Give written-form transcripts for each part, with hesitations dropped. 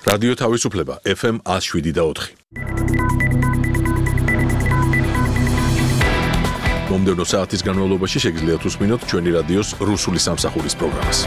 რადიო თავისუფლება FM 107.4. მომდევნო საათის განმავლობაში შეგიძლიათ უსმინოთ ჩვენი რადიოს რუსული სამსახურის პროგრამას.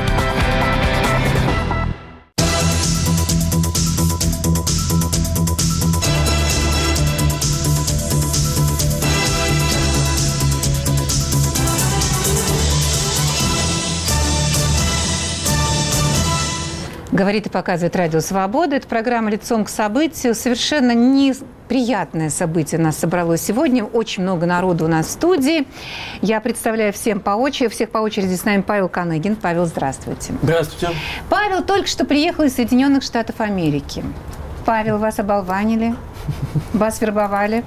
Говорит и показывает Радио Свобода. Это программа «Лицом к событию». Совершенно неприятное событие нас собралось сегодня. Очень много народу у нас в студии. Я представляю всех по очереди. С нами Павел Каныгин. Павел, здравствуйте. Здравствуйте. Павел только что приехал из Соединенных Штатов Америки. Павел, вас оболванили, вас вербовали.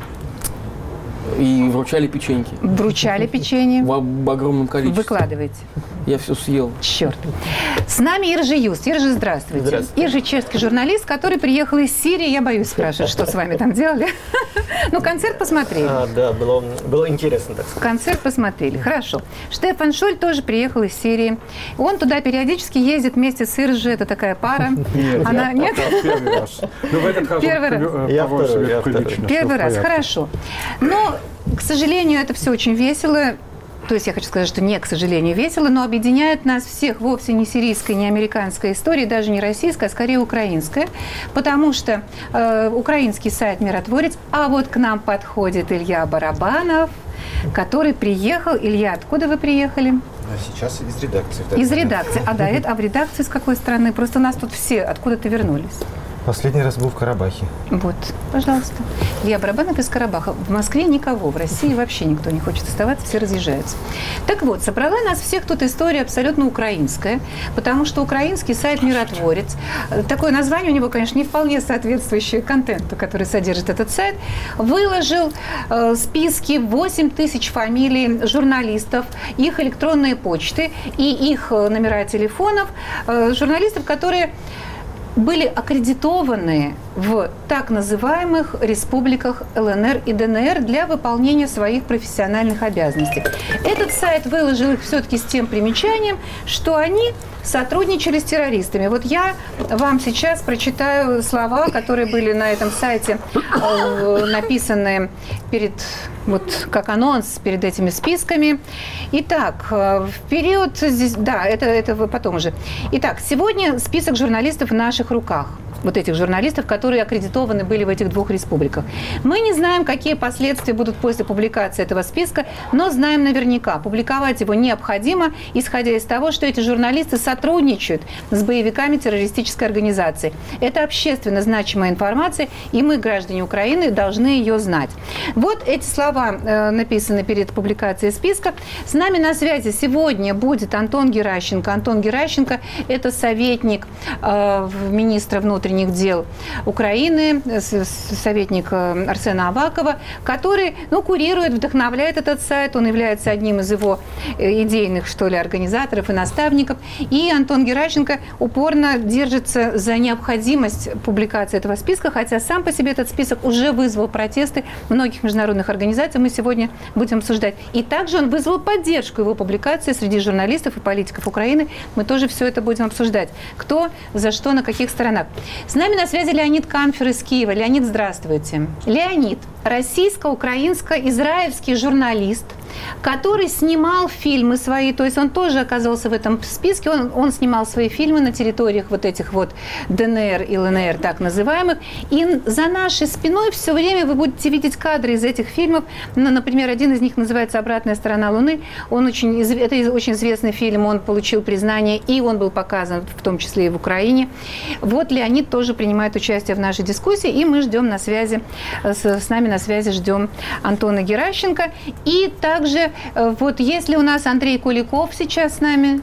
И вручали печеньки. Вручали печенье. В огромном количестве. Выкладывайте. Я все съел. Черт. С нами Иржи Юст. Иржи, здравствуйте. Здравствуйте. Иржи чешский журналист, который приехал из Сирии. Я боюсь спрашивать, что с вами там делали. Ну, концерт посмотрели. Да, было интересно, так сказать. Концерт посмотрели. Хорошо. Штефан Шоль тоже приехал из Сирии. Он туда периодически ездит вместе с Иржи. Это такая пара. Она нет? Первый раз. Ну, в этот раз Первый раз. Я второй. Первый раз. Хорошо. Но, к сожалению, это все очень весело. То есть я хочу сказать, что не, к сожалению, весело, но объединяет нас всех вовсе не сирийская, не американская история, даже не российская, а скорее украинская, потому что украинский сайт «Миротворец», а вот к нам подходит Илья Барабанов, который приехал. Илья, откуда вы приехали? Сейчас из редакции. Из редакции. А в редакции с какой страны? Просто у нас тут все откуда-то вернулись. Последний раз был в Карабахе. Вот, пожалуйста. Илья Барабанов из Карабаха. В Москве никого, в России вообще никто не хочет оставаться, все разъезжаются. Так вот, собрала нас всех тут история абсолютно украинская, потому что украинский сайт «Миротворец», такое название у него, конечно, не вполне соответствующее контенту, который содержит этот сайт, выложил списки 8 тысяч фамилий журналистов, их электронные почты и их номера телефонов, журналистов, которые были аккредитованы в так называемых республиках ЛНР и ДНР для выполнения своих профессиональных обязанностей. Этот сайт выложил их все-таки с тем примечанием, что они сотрудничали с террористами. Вот я вам сейчас прочитаю слова, которые были на этом сайте написаны перед, вот как анонс перед этими списками. Итак, в период здесь, да, это потом уже. Итак, сегодня список журналистов в наших руках. Вот этих журналистов, которые аккредитованы были в этих двух республиках. Мы не знаем, какие последствия будут после публикации этого списка, но знаем наверняка, публиковать его необходимо, исходя из того, что эти журналисты сотрудничают с боевиками террористической организации. Это общественно значимая информация, и мы, граждане Украины, должны ее знать. Вот эти слова написаны перед публикацией списка. С нами на связи сегодня будет Антон Геращенко. Антон Геращенко – это советник министра внутренних дел Украины, советник Арсена Авакова, который, курирует, вдохновляет этот сайт. Он является одним из его идейных, что ли, организаторов и наставников. И Антон Геращенко упорно держится за необходимость публикации этого списка, хотя сам по себе этот список уже вызвал протесты многих международных организаций. Мы сегодня будем обсуждать. И также он вызвал поддержку его публикации среди журналистов и политиков Украины. Мы тоже все это будем обсуждать. Кто, за что, на каких сторонах. С нами на связи Леонид Камфер из Киева. Леонид, здравствуйте. Леонид, российско-украинско-израильский журналист, который снимал фильмы свои, то есть он тоже оказался в этом списке, он снимал свои фильмы на территориях вот этих вот ДНР и ЛНР, так называемых, и за нашей спиной все время вы будете видеть кадры из этих фильмов. Например, один из них называется «Обратная сторона Луны». Это очень известный фильм, он получил признание, и он был показан в том числе и в Украине. Вот Леонид тоже принимает участие в нашей дискуссии, и мы ждем на связи, с нами на связи ждем Антона Геращенко. И также, вот есть ли у нас Андрей Куликов сейчас с нами?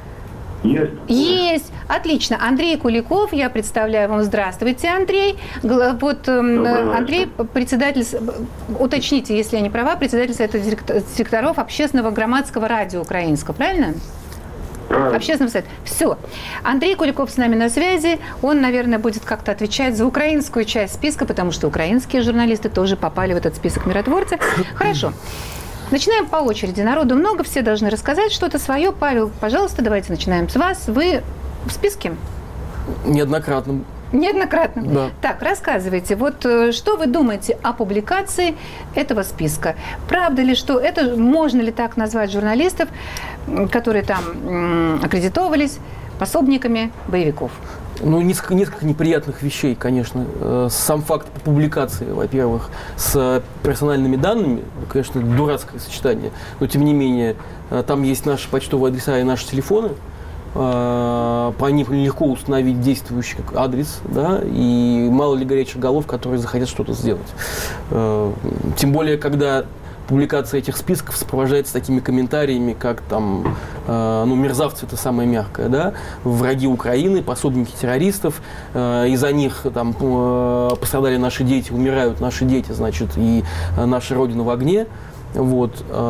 Есть. Отлично. Андрей Куликов, я представляю вам. Здравствуйте, Андрей. Вот Андрей, председатель, уточните, если я не права, председатель Совета директоров Общественного громадского радио украинского, правильно? Общественный совет. Все. Андрей Куликов с нами на связи. Он, наверное, будет как-то отвечать за украинскую часть списка, потому что украинские журналисты тоже попали в этот список миротворцев. Хорошо. Начинаем по очереди. Народу много, все должны рассказать что-то свое. Павел, пожалуйста, давайте начинаем с вас. Вы в списке? Неоднократно Неоднократно. Да. Так, рассказывайте, вот что вы думаете о публикации этого списка? Правда ли, что это, можно ли так назвать журналистов, которые там аккредитовывались пособниками боевиков? Ну, несколько неприятных вещей, конечно. Сам факт публикации, во-первых, с персональными данными, конечно, дурацкое сочетание, но тем не менее, там есть наши почтовые адреса и наши телефоны, по ним легко установить действующий адрес, да, и мало ли горячих голов, которые захотят что-то сделать. Тем более, когда публикация этих списков сопровождается такими комментариями, как там, ну, мерзавцы — это самое мягкое, да, враги Украины, пособники террористов, из-за них там пострадали наши дети, умирают наши дети, значит, и наша Родина в огне. Вот.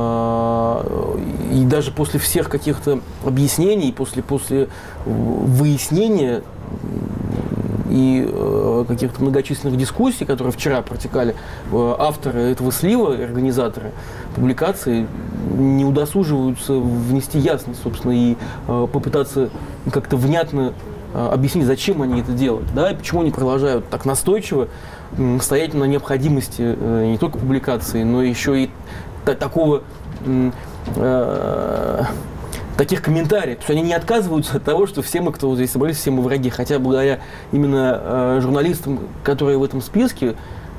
И даже после всех каких-то объяснений, после выяснения и каких-то многочисленных дискуссий, которые вчера протекали, авторы этого слива, организаторы публикации, не удосуживаются внести ясность, собственно, и попытаться как-то внятно объяснить, зачем они это делают, да, и почему они продолжают так настойчиво стоять на необходимости не только публикации, но еще и таких комментариев. То есть они не отказываются от того, что все мы, кто здесь собрались, все мы враги. Хотя благодаря именно журналистам, которые в этом списке,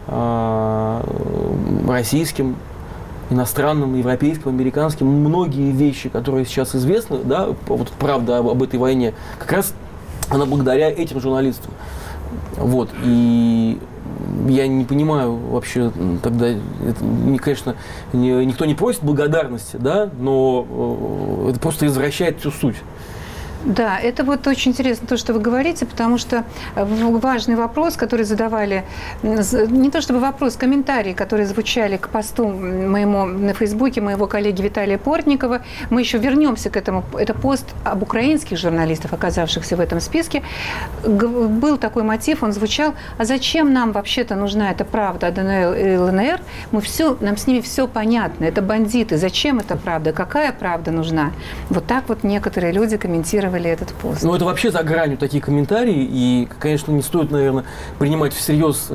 российским, иностранным, европейским, американским, многие вещи, которые сейчас известны, да, вот правда об этой войне, как раз она благодаря этим журналистам. Вот. И я не понимаю вообще тогда, конечно, никто не просит благодарности, да, но это просто извращает всю суть. Да, это вот очень интересно то, что вы говорите, потому что важный вопрос, который задавали, не то чтобы вопрос, комментарии, которые звучали к посту моему на Фейсбуке, моего коллеги Виталия Портникова, мы еще вернемся к этому, это пост об украинских журналистах, оказавшихся в этом списке, был такой мотив, он звучал: а зачем нам вообще-то нужна эта правда о ДНР и ЛНР, нам с ними все понятно, это бандиты, зачем эта правда, какая правда нужна? Вот так вот некоторые люди комментировали этот пост. Ну, это вообще за гранью такие комментарии, и, конечно, не стоит, наверное, принимать всерьез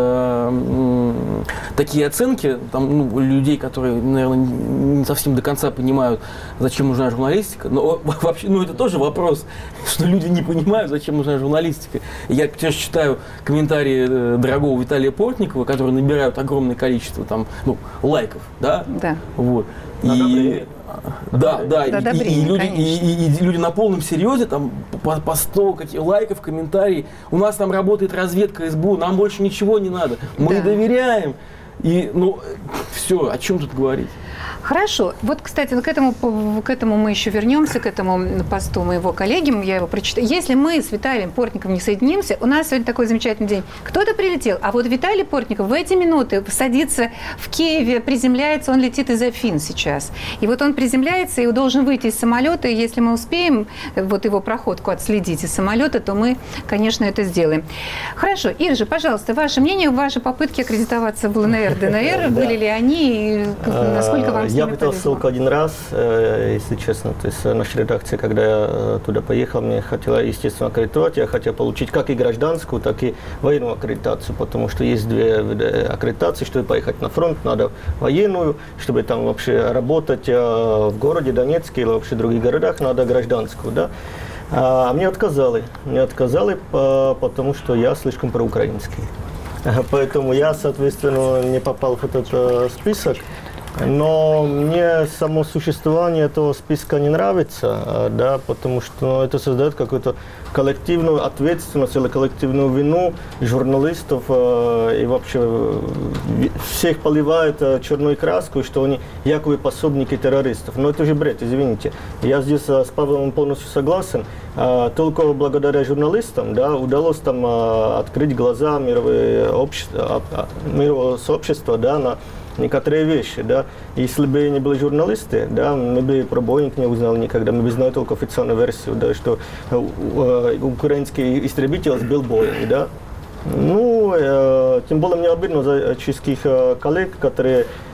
такие оценки там, людей, которые, наверное, не совсем до конца понимают, зачем нужна журналистика. Но вообще, это тоже вопрос, что люди не понимают, зачем нужна журналистика. Я тоже читаю комментарии дорогого Виталия Портникова, которые набирают огромное количество там, лайков, да? Да. Вот. И люди на полном серьезе, там, по 100 лайков, комментарий, у нас там работает разведка СБУ, нам больше ничего не надо, мы доверяем. И, все, о чем тут говорить? Хорошо. Вот, кстати, к этому мы еще вернемся, к этому посту моего коллеги, я его прочитаю. Если мы с Виталием Портниковым не соединимся, у нас сегодня такой замечательный день. Кто-то прилетел, а вот Виталий Портников в эти минуты садится в Киеве, приземляется, он летит из Афин сейчас. И вот он приземляется и должен выйти из самолета, и если мы успеем вот его проходку отследить из самолета, то мы, конечно, это сделаем. Хорошо. Иржа, пожалуйста, ваше мнение, ваши попытки аккредитоваться в ЛНР, ДНР, были ли они, и насколько вам я пытался только один раз, если честно. То есть наша редакция, когда я туда поехал, мне хотела, естественно, аккредитовать. Я хотел получить как и гражданскую, так и военную аккредитацию, потому что есть две виды аккредитации. Чтобы поехать на фронт, надо военную. Чтобы там вообще работать в городе Донецке или вообще в других городах, надо гражданскую, да. А мне отказали. Потому что я слишком проукраинский. Поэтому я, соответственно, не попал в этот список. Но мне само существование этого списка не нравится, да, потому что это создает какую-то коллективную ответственность или коллективную вину журналистов и вообще всех поливают черную краску, что они якобы пособники террористов. Но это же бред, извините. Я здесь с Павлом полностью согласен. Только благодаря журналистам, да, удалось там открыть глаза мирового сообщества, да, на некоторые вещи, да. Если бы не были журналисты, да, мы бы про Боинг не узнали никогда, мы бы знали только официальную версию, да, что украинский истребитель сбил Боинг, да. Тем более мне обидно за чешских коллег, которые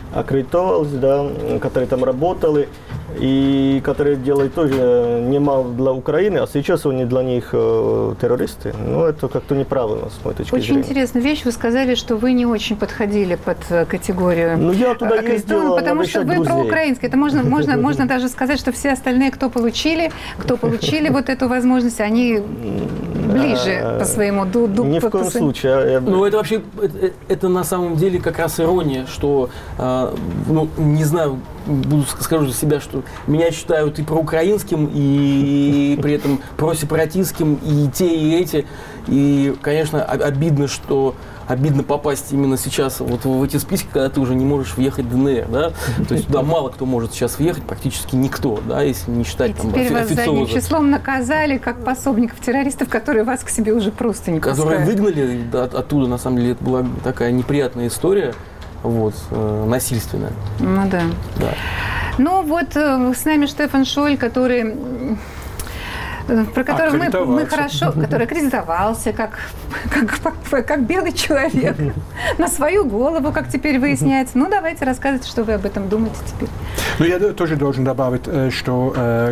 аккредитовались, да, которые там работали, и которые делают тоже немало для Украины, а сейчас они для них террористы. Ну, это как-то неправильно, с моей точки зрения. Очень интересная вещь. Вы сказали, что вы не очень подходили под категорию. Ну, я туда ездил, потому что вы проукраинские. Это можно даже сказать, что все остальные, кто получили вот эту возможность, они ближе по своему дуду. Ни в коем случае. Ну, это вообще, это на самом деле как раз ирония, что, ну, не знаю, скажу за себя, что меня считают и проукраинским, и при этом просепаратистским, и те, и эти. И, конечно, обидно попасть именно сейчас вот в эти списки, когда ты уже не можешь въехать в ДНР, да? То есть туда мало кто может сейчас въехать, практически никто, да, если не считать там теперь вас задним официоза. числом наказали как пособников террористов, которые вас к себе уже просто не пускают. Которые выгнали оттуда, на самом деле, это была такая неприятная история, вот, насильственная. Ну да. Да. Ну вот с нами Штефан Шоль, который... про которого мы хорошо, который аккредитовался как белый человек на свою голову, как теперь выясняется. Ну, давайте рассказывайте, что вы об этом думаете теперь. Ну, я тоже должен добавить, что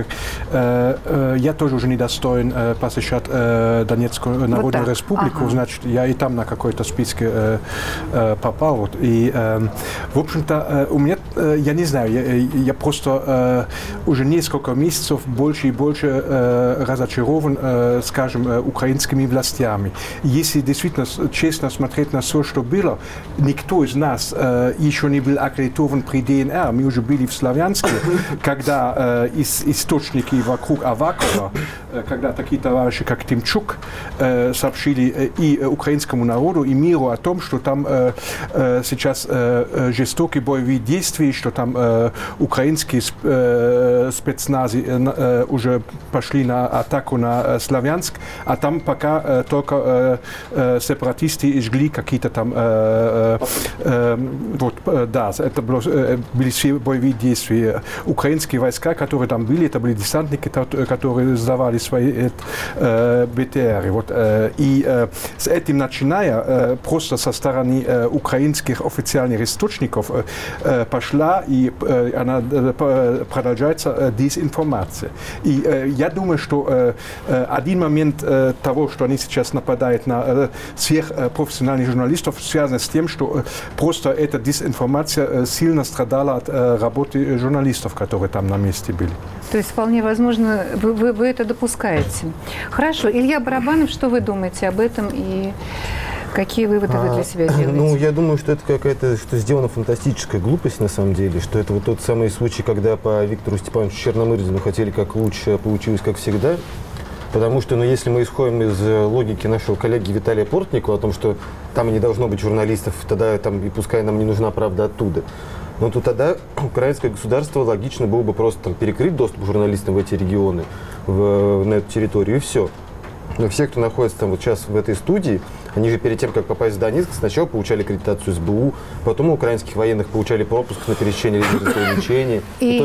я тоже уже недостоин посещать Донецкую Народную Республику, ага. Значит, я и там на какой-то списке попал. Вот. И, в общем-то, у меня, я не знаю, я просто уже несколько месяцев больше и больше разочарован, скажем, украинскими властями. Если действительно честно смотреть на все, что было, никто из нас еще не был аккредитован при ДНР. Мы уже были в Славянске, когда источники вокруг Авакова, когда такие товарищи, как Тимчук, сообщили и украинскому народу, и миру о том, что там сейчас жестокие боевые действия, что там украинские спецназы уже пошли на атаку на Славянск, а там пока только сепаратисты жгли какие-то там вот, да, это были все боевые действия. Украинские войска, которые там были, это были десантники, которые сдавали свои БТРы. Вот, и с этим начиная, просто со стороны украинских официальных источников пошла и она продолжается дезинформация. И я думаю, что один момент того, что они сейчас нападают на всех профессиональных журналистов, связан с тем, что просто эта дезинформация сильно страдала от работы журналистов, которые там на месте были. То есть вполне возможно, вы это допускаете. Хорошо. Илья Барабанов, что вы думаете об этом и какие выводы вы для себя делаете? Ну, я думаю, что это какая-то, что сделана фантастическая глупость на самом деле, что это вот тот самый случай, когда по Виктору Степановичу Черномырдину хотели как лучше, а получилось как всегда. Потому что, ну, если мы исходим из логики нашего коллеги Виталия Портникова о том, что там не должно быть журналистов, тогда там и пускай нам не нужна правда оттуда. Но то тогда украинское государство логично было бы просто там перекрыть доступ журналистам в эти регионы, на эту территорию, и все. Но все, кто находится там вот сейчас в этой студии, они же перед тем, как попасть в Донецк, сначала получали аккредитацию СБУ, потом у украинских военных получали пропуск на пересечение лечения.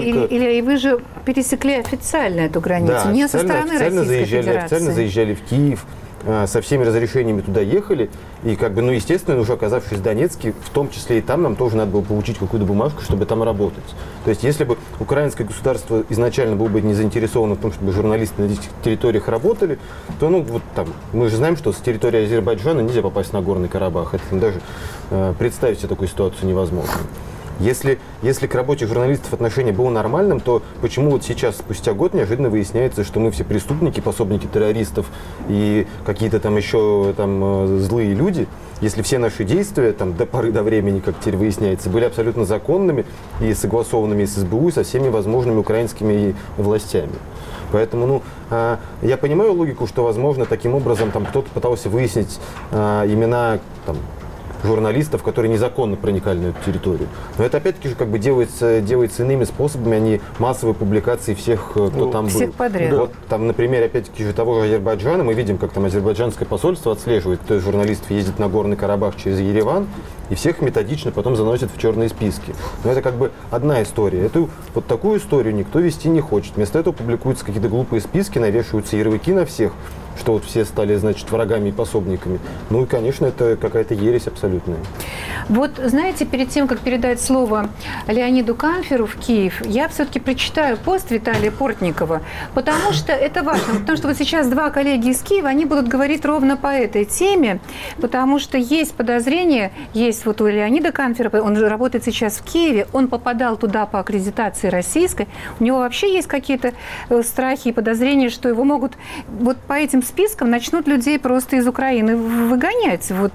И вы же пересекли официально эту границу, да, не со стороны Российской Федерации. Официально заезжали в Киев, со всеми разрешениями туда ехали, и как бы, ну, естественно, уже оказавшись в Донецке, в том числе и там, нам тоже надо было получить какую-то бумажку, чтобы там работать. То есть, если бы украинское государство изначально было бы не заинтересовано в том, чтобы журналисты на этих территориях работали, то, ну, вот там, мы же знаем, что с территории Азербайджана нельзя попасть на Горный Карабах. Это даже представить себе такую ситуацию невозможно. Если к работе журналистов отношение было нормальным, то почему вот сейчас, спустя год, неожиданно выясняется, что мы все преступники, пособники террористов и какие-то там еще там злые люди, если все наши действия там до поры до времени, как теперь выясняется, были абсолютно законными и согласованными с СБУ и со всеми возможными украинскими властями. Поэтому, ну, я понимаю логику, что, возможно, таким образом там кто-то пытался выяснить имена там журналистов, которые незаконно проникали на эту территорию. Но это опять-таки же как бы делается иными способами, а не массовой публикации всех, кто там был. Всех подряд. Вот там, например, опять-таки же того же Азербайджана, мы видим, как там азербайджанское посольство отслеживает, кто из журналистов ездит на Горный Карабах через Ереван, и всех методично потом заносят в черные списки. Но это как бы одна история. Эту вот такую историю никто вести не хочет. Вместо этого публикуются какие-то глупые списки, навешиваются ярлыки на всех, что вот все стали, значит, врагами и пособниками. Ну и, конечно, это какая-то ересь абсолютно. абсолютное. Вот, знаете, перед тем, как передать слово Леониду Камферу в Киев, я все-таки прочитаю пост Виталия Портникова, потому что это важно. Потому что вот сейчас два коллеги из Киева, они будут говорить ровно по этой теме, потому что есть подозрение, есть вот у Леонида Камфера, он же работает сейчас в Киеве, он попадал туда по аккредитации российской, у него вообще есть какие-то страхи и подозрения, что его могут вот по этим спискам начнут людей просто из Украины выгонять. Вот.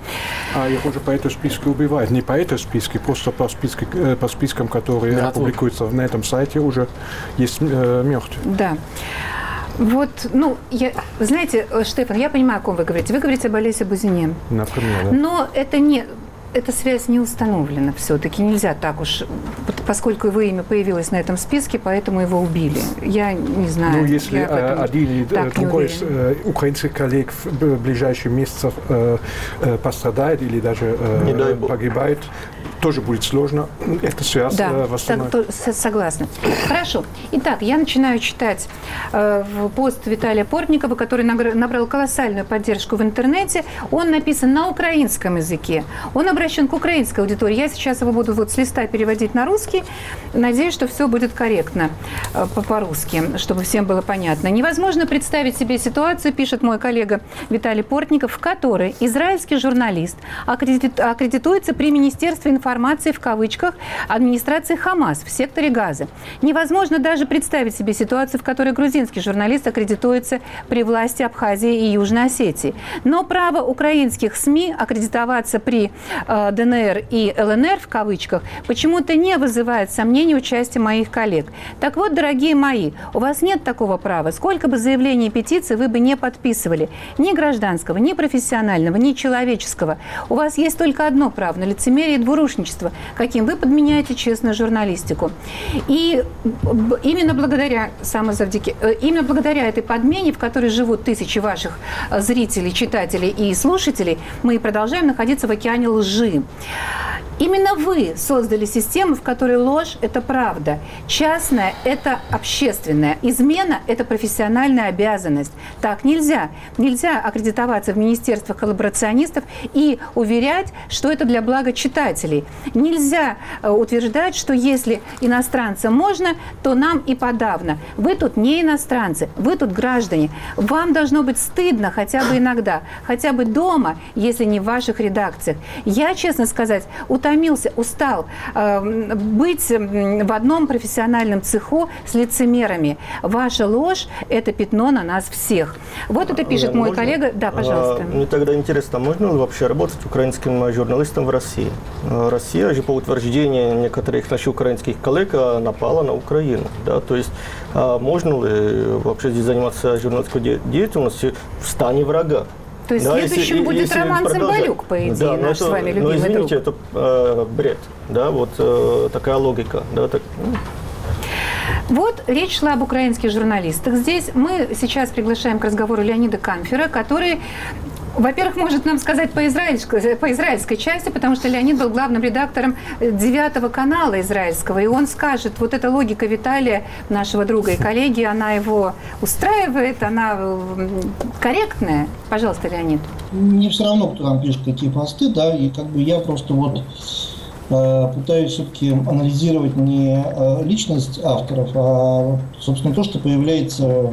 А их уже по этому списку убивают. Не по этому списку, просто по спискам, которые опубликуются на этом сайте, уже есть мертвые. Да. Вот, ну, знаете, Штефан, я понимаю, о ком вы говорите. Вы говорите об Олесе Бузине. Например, да. Но это не... Эта связь не установлена все-таки. Нельзя так уж, поскольку его имя появилось на этом списке, поэтому его убили. Я не знаю. Ну, если один или другой из украинских коллег в ближайшие месяцы пострадает или даже погибает, тоже будет сложно. Это связь восстановить. Да, согласна. Хорошо. Итак, я начинаю читать пост Виталия Портникова, который набрал колоссальную поддержку в интернете. Он написан на украинском языке. Он обращен к украинской аудитории. Я сейчас его буду вот с листа переводить на русский. Надеюсь, что все будет корректно по-русски, чтобы всем было понятно. Невозможно представить себе ситуацию, пишет мой коллега Виталий Портников, в которой израильский журналист аккредитуется при Министерстве информации в кавычках администрации Хамас в секторе Газа. Невозможно даже представить себе ситуацию, в которой грузинский журналист аккредитуется при власти Абхазии и Южной Осетии. Но право украинских СМИ аккредитоваться при ДНР и ЛНР в кавычках почему-то не вызывает сомнений участия моих коллег. Так вот, дорогие мои, у вас нет такого права. Сколько бы заявлений и петиций вы бы не подписывали, ни гражданского, ни профессионального, ни человеческого. У вас есть только одно право – на лицемерие и двурушничество, каким вы подменяете честную журналистику. И именно благодаря этой подмене, в которой живут тысячи ваших зрителей, читателей и слушателей, мы и продолжаем находиться в океане лжи. Именно вы создали систему, в которой ложь – это правда, частная – это общественная, измена – это профессиональная обязанность. Так нельзя. Нельзя аккредитоваться в министерствах коллаборационистов и уверять, что это для блага читателей. Нельзя утверждать, что если иностранцам можно, то нам и подавно. Вы тут не иностранцы, вы тут граждане. Вам должно быть стыдно хотя бы иногда, хотя бы дома, если не в ваших редакциях. Я, честно сказать, устал быть в одном профессиональном цеху с лицемерами. Ваша ложь – это пятно на нас всех. Вот это пишет мой коллега. Да, пожалуйста. Мне тогда интересно, можно ли вообще работать украинским журналистом в России? Россия же, по утверждению некоторых наших украинских коллег, напала на Украину. Да? То есть можно ли вообще здесь заниматься журналистской деятельностью в стане врага? То есть следующим будет Роман Цымбалюк, по идее, да, наш с вами любимый друг. Извините, это бред, да, вот такая логика. Да, так. Вот речь шла об украинских журналистах. Здесь мы сейчас приглашаем к разговору Леонида Камфера, который, во-первых, может нам сказать по израильской части, потому что Леонид был главным редактором 9 канала израильского, и он скажет, вот эта логика Виталия, нашего друга и коллеги, она его устраивает, она корректная. Пожалуйста, Леонид. Мне все равно, кто там пишет какие посты, да, и как бы я просто вот пытаюсь все-таки анализировать не личность авторов, а, собственно, то, что появляется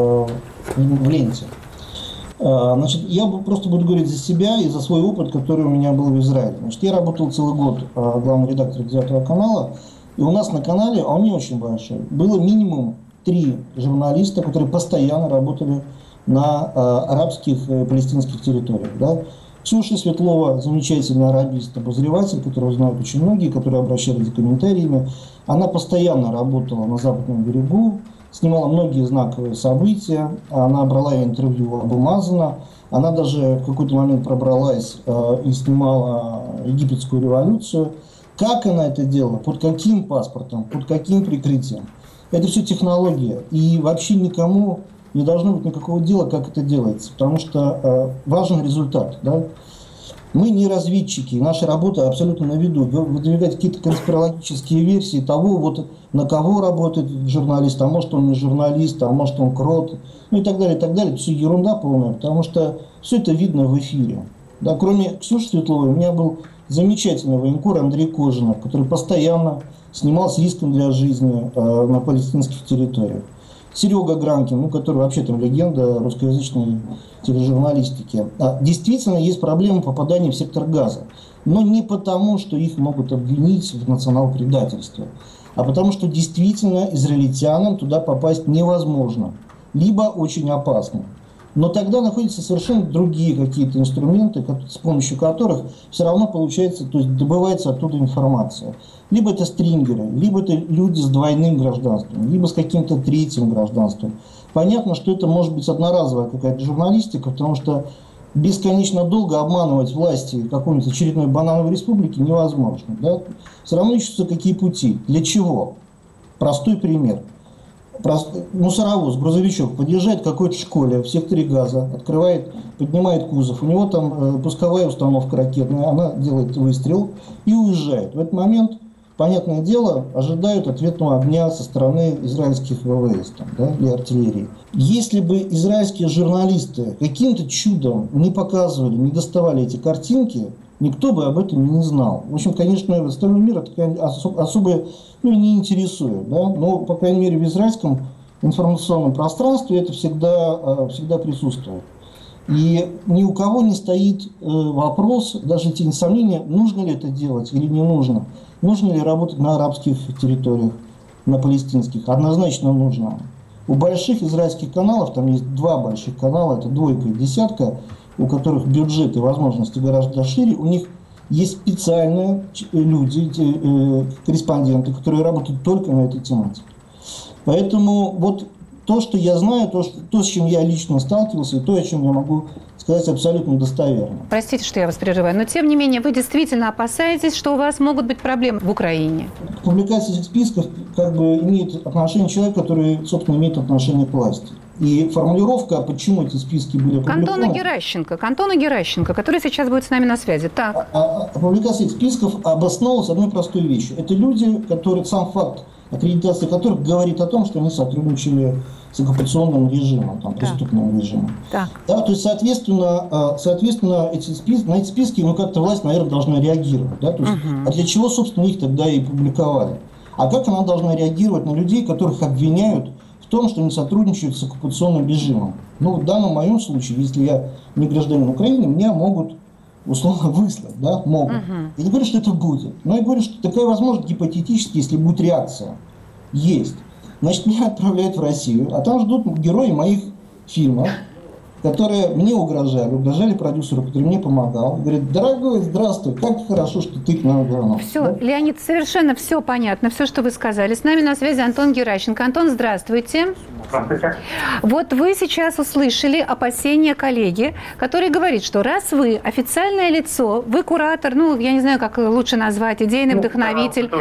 в ленте. Значит, я просто буду говорить за себя и за свой опыт, который у меня был в Израиле. Значит, я работал целый год главным редактором 9 канала, и у нас на канале, а он не очень большой, было минимум 3 журналиста, которые постоянно работали на арабских и палестинских территориях. Да? Ксюша Светлова, замечательный арабист, обозреватель, которого знают очень многие, которые обращались за комментариями. Она постоянно работала на Западном берегу, снимала многие знаковые события. Она брала интервью у Абу Мазана. Она даже в какой-то момент пробралась и снимала египетскую революцию. Как она это делала? Под каким паспортом? Под каким прикрытием? Это все технология. И вообще никому не должно быть никакого дела, как это делается. Потому что важен результат. Да? Мы не разведчики. Наша работа абсолютно на виду. Выдвигать какие-то конспирологические версии того, вот на кого работает журналист, а может он не журналист, а может он крот, ну и так далее, и так далее. Это все ерунда полная, потому что все это видно в эфире. Да, кроме Ксюши Светловой, у меня был замечательный военкор Андрей Кожинов, который постоянно снимал с риском для жизни на палестинских территориях. Серега Гранкин, который вообще там легенда русскоязычной тележурналистики. Действительно есть проблема попадания в сектор Газа. Но не потому, что их могут обвинить в национал-предательстве, а потому что действительно израильтянам туда попасть невозможно, либо очень опасно. Но тогда находятся совершенно другие какие-то инструменты, с помощью которых все равно получается, то есть добывается оттуда информация. Либо это стрингеры, либо это люди с двойным гражданством, либо с каким-то третьим гражданством. Понятно, что это может быть одноразовая какая-то журналистика, потому что бесконечно долго обманывать власти какой-нибудь очередной банановой республики невозможно. Да? Все равно ищутся какие пути. Для чего? Простой пример. Мусоровоз, грузовичок подъезжает к какой-то школе в секторе Газа, открывает, поднимает кузов, у него там пусковая установка ракетная, она делает выстрел и уезжает. В этот момент, понятное дело, ожидают ответного огня со стороны израильских ВВС и артиллерии. Если бы израильские журналисты каким-то чудом не показывали, не доставали эти картинки, никто бы об этом не знал. В общем, конечно, остальной мир это особо не интересует. Да? Но, по крайней мере, в израильском информационном пространстве это всегда присутствует. И ни у кого не стоит вопрос, даже тень сомнения, нужно ли это делать или не нужно. Нужно ли работать на арабских территориях, на палестинских? Однозначно нужно. У больших израильских каналов, там есть два больших канала, это «Двойка» и «Десятка», у которых бюджет и возможности гораздо шире, у них есть специальные люди, корреспонденты, которые работают только на этой тематике. Поэтому вот то, что я знаю, то, с чем я лично сталкивался, и то, о чем я могу сказать абсолютно достоверно. Простите, что я вас прерываю, но тем не менее вы действительно опасаетесь, что у вас могут быть проблемы в Украине? Публикация этих списков имеет отношение человек, который, собственно, имеет отношение к власти. И формулировка, почему эти списки были опубликованы... К Антону Геращенко, который сейчас будет с нами на связи. Так. Публикация этих списков обосновалась одной простой вещью. Это люди, которые, сам факт аккредитации которых говорит о том, что они сотрудничали с оккупационным режимом, преступным режимом. Да, то есть, соответственно на эти списки как-то власть, наверное, должна реагировать. Да? То есть, а для чего, собственно, их тогда и публиковали? А как она должна реагировать на людей, которых обвиняют в том, что они сотрудничают с оккупационным режимом? В данном моем случае, если я не гражданин Украины, меня могут условно выслать, да, могут. Я не говорю, что это будет, но я говорю, что такая возможность гипотетически, если будет реакция, есть. Значит, меня отправляют в Россию, а там ждут герои моих фильмов, которые мне угрожали продюсеру, который мне помогал. Говорит: дорогой, здравствуй, как хорошо, что ты к нам вернулся. Все, да? Леонид, совершенно все понятно, все, что вы сказали. С нами на связи Антон Геращенко. Антон, здравствуйте. Здравствуйте. Вот вы сейчас услышали опасения коллеги, который говорит, что раз вы официальное лицо, вы куратор, я не знаю, как лучше назвать, идейный вдохновитель.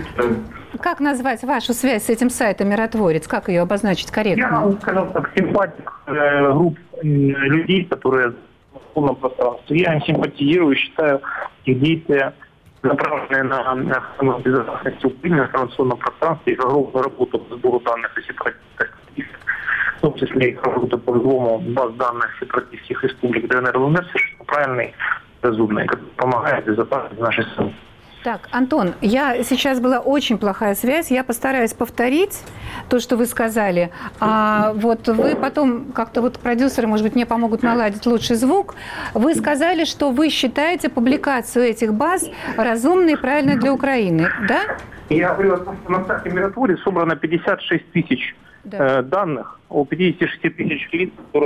Как назвать вашу связь с этим сайтом «Миротворец»? Как ее обозначить корректно? Я, скажем так, симпатик групп людей, которые в полном пространстве. Я им симпатизирую, считаю их действия, направленные на безопасность Украины в информационном пространстве, и огромную работу по сбору данных о сепаратистах, в том числе и работу по взлому баз данных сепаратистских республик ДНР и ЛНР, совершенно правильный, разумный, который помогает безопасности нашей страны. Так, Антон, сейчас была очень плохая связь, я постараюсь повторить то, что вы сказали. А вот вы потом, как-то продюсеры, может быть, мне помогут наладить лучший звук. Вы сказали, что вы считаете публикацию этих баз разумной и правильной для Украины, да? Я говорю о том, что на сайте «Миротворец» собрано 56 тысяч данных о 56 тысяч лиц,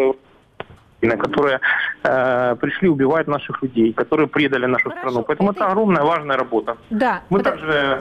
которые пришли убивать наших людей, которые предали нашу страну. Поэтому это огромная, важная работа. Да. Мы также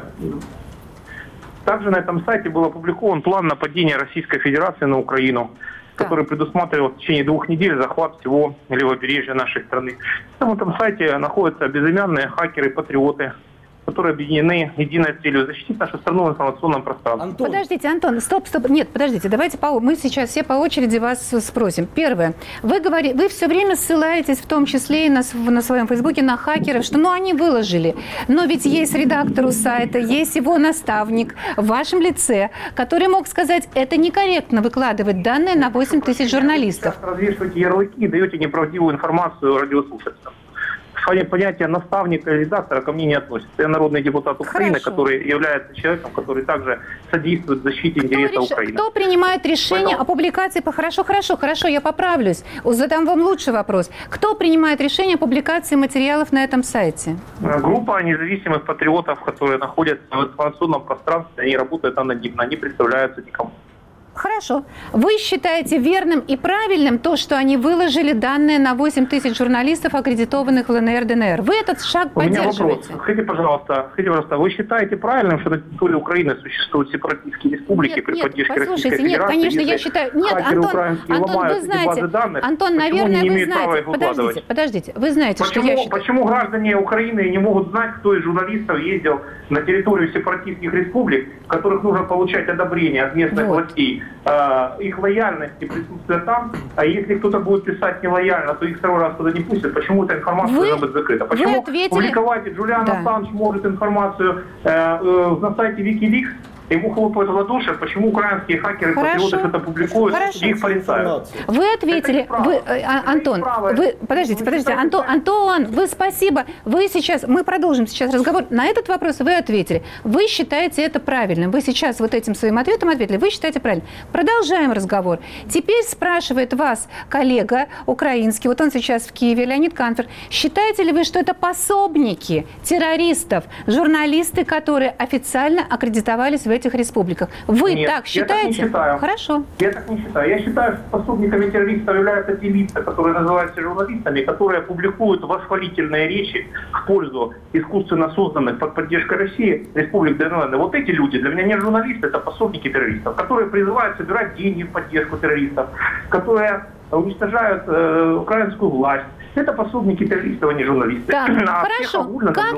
на этом сайте был опубликован план нападения Российской Федерации на Украину, который предусматривал в течение 2 недель захват всего левобережья нашей страны. На этом сайте находятся безымянные хакеры-патриоты, которые объединены единой целью защитить нашу страну в информационном пространстве. Антон. Подождите, Антон, стоп. Нет, подождите, давайте мы сейчас все по очереди вас спросим. Первое. Вы все время ссылаетесь, в том числе и на своем Фейсбуке, на хакеров, что они выложили. Но ведь есть редактор у сайта, есть его наставник в вашем лице, который мог сказать, это некорректно выкладывать данные на 8 тысяч журналистов. Вы развешиваете ярлыки и даете неправдивую информацию радиослушателям. понятие наставника и редактора ко мне не относится. Я народный депутат Украины, Хорошо. который является человеком, который также содействует защите интереса Украины. Кто принимает решение о публикации? Хорошо, я поправлюсь. Задам вам лучший вопрос. Кто принимает решение о публикации материалов на этом сайте? Группа независимых патриотов, которые находятся в информационном пространстве, они работают анонимно, они представляются никому. Хорошо. Вы считаете верным и правильным то, что они выложили данные на 8 тысяч журналистов, аккредитованных в ЛНР, ДНР? Вы этот шаг У меня поддерживаете? вопрос. Скажите, пожалуйста, вы считаете правильным, что на территории Украины существуют сепаратистские республики при поддержке Российской послушайте, Федерации? конечно, Если я считаю... Нет, хакеры Антон, украинские вы ломают эти знаете, базы данных, Антон, почему наверное, они не вы имеют права знаете... их выкладывать? Подождите, вы знаете, что я считаю. Почему граждане Украины не могут знать, кто из журналистов ездил на территорию сепаратистских республик, в которых нужно получать одобрение от местных властей, их лояльности, присутствия там, а если кто-то будет писать нелояльно, то их второй раз туда не пустят. Почему эта информация должна быть закрыта? Почему публиковать Джулиан Ассанж может информацию на сайте Wikileaks, ему хлопают в ладоши, почему украинские хакеры, патриоты это публикуют, и их порицают. Вы ответили, Антон, подождите, Антон, вы спасибо, мы продолжим сейчас разговор, на этот вопрос вы ответили, вы считаете это правильным, вы сейчас вот этим своим ответом ответили, вы считаете правильным. Продолжаем разговор. Теперь спрашивает вас коллега украинский, вот он сейчас в Киеве, Леонид Канфер, считаете ли вы, что это пособники террористов, журналисты, которые официально аккредитовались в этих республиках? Вы Нет, так считаете? Я так не считаю. Хорошо. Я так не считаю. Я считаю, что пособниками террористов являются те лица, которые называются журналистами, которые публикуют восхвалительные речи в пользу искусственно созданных под поддержкой России республик ДНР. Вот эти люди для меня не журналисты, это пособники террористов, которые призывают собирать деньги в поддержку террористов, которые уничтожают украинскую власть. Это пособники террористов, а не журналисты. Так, хорошо.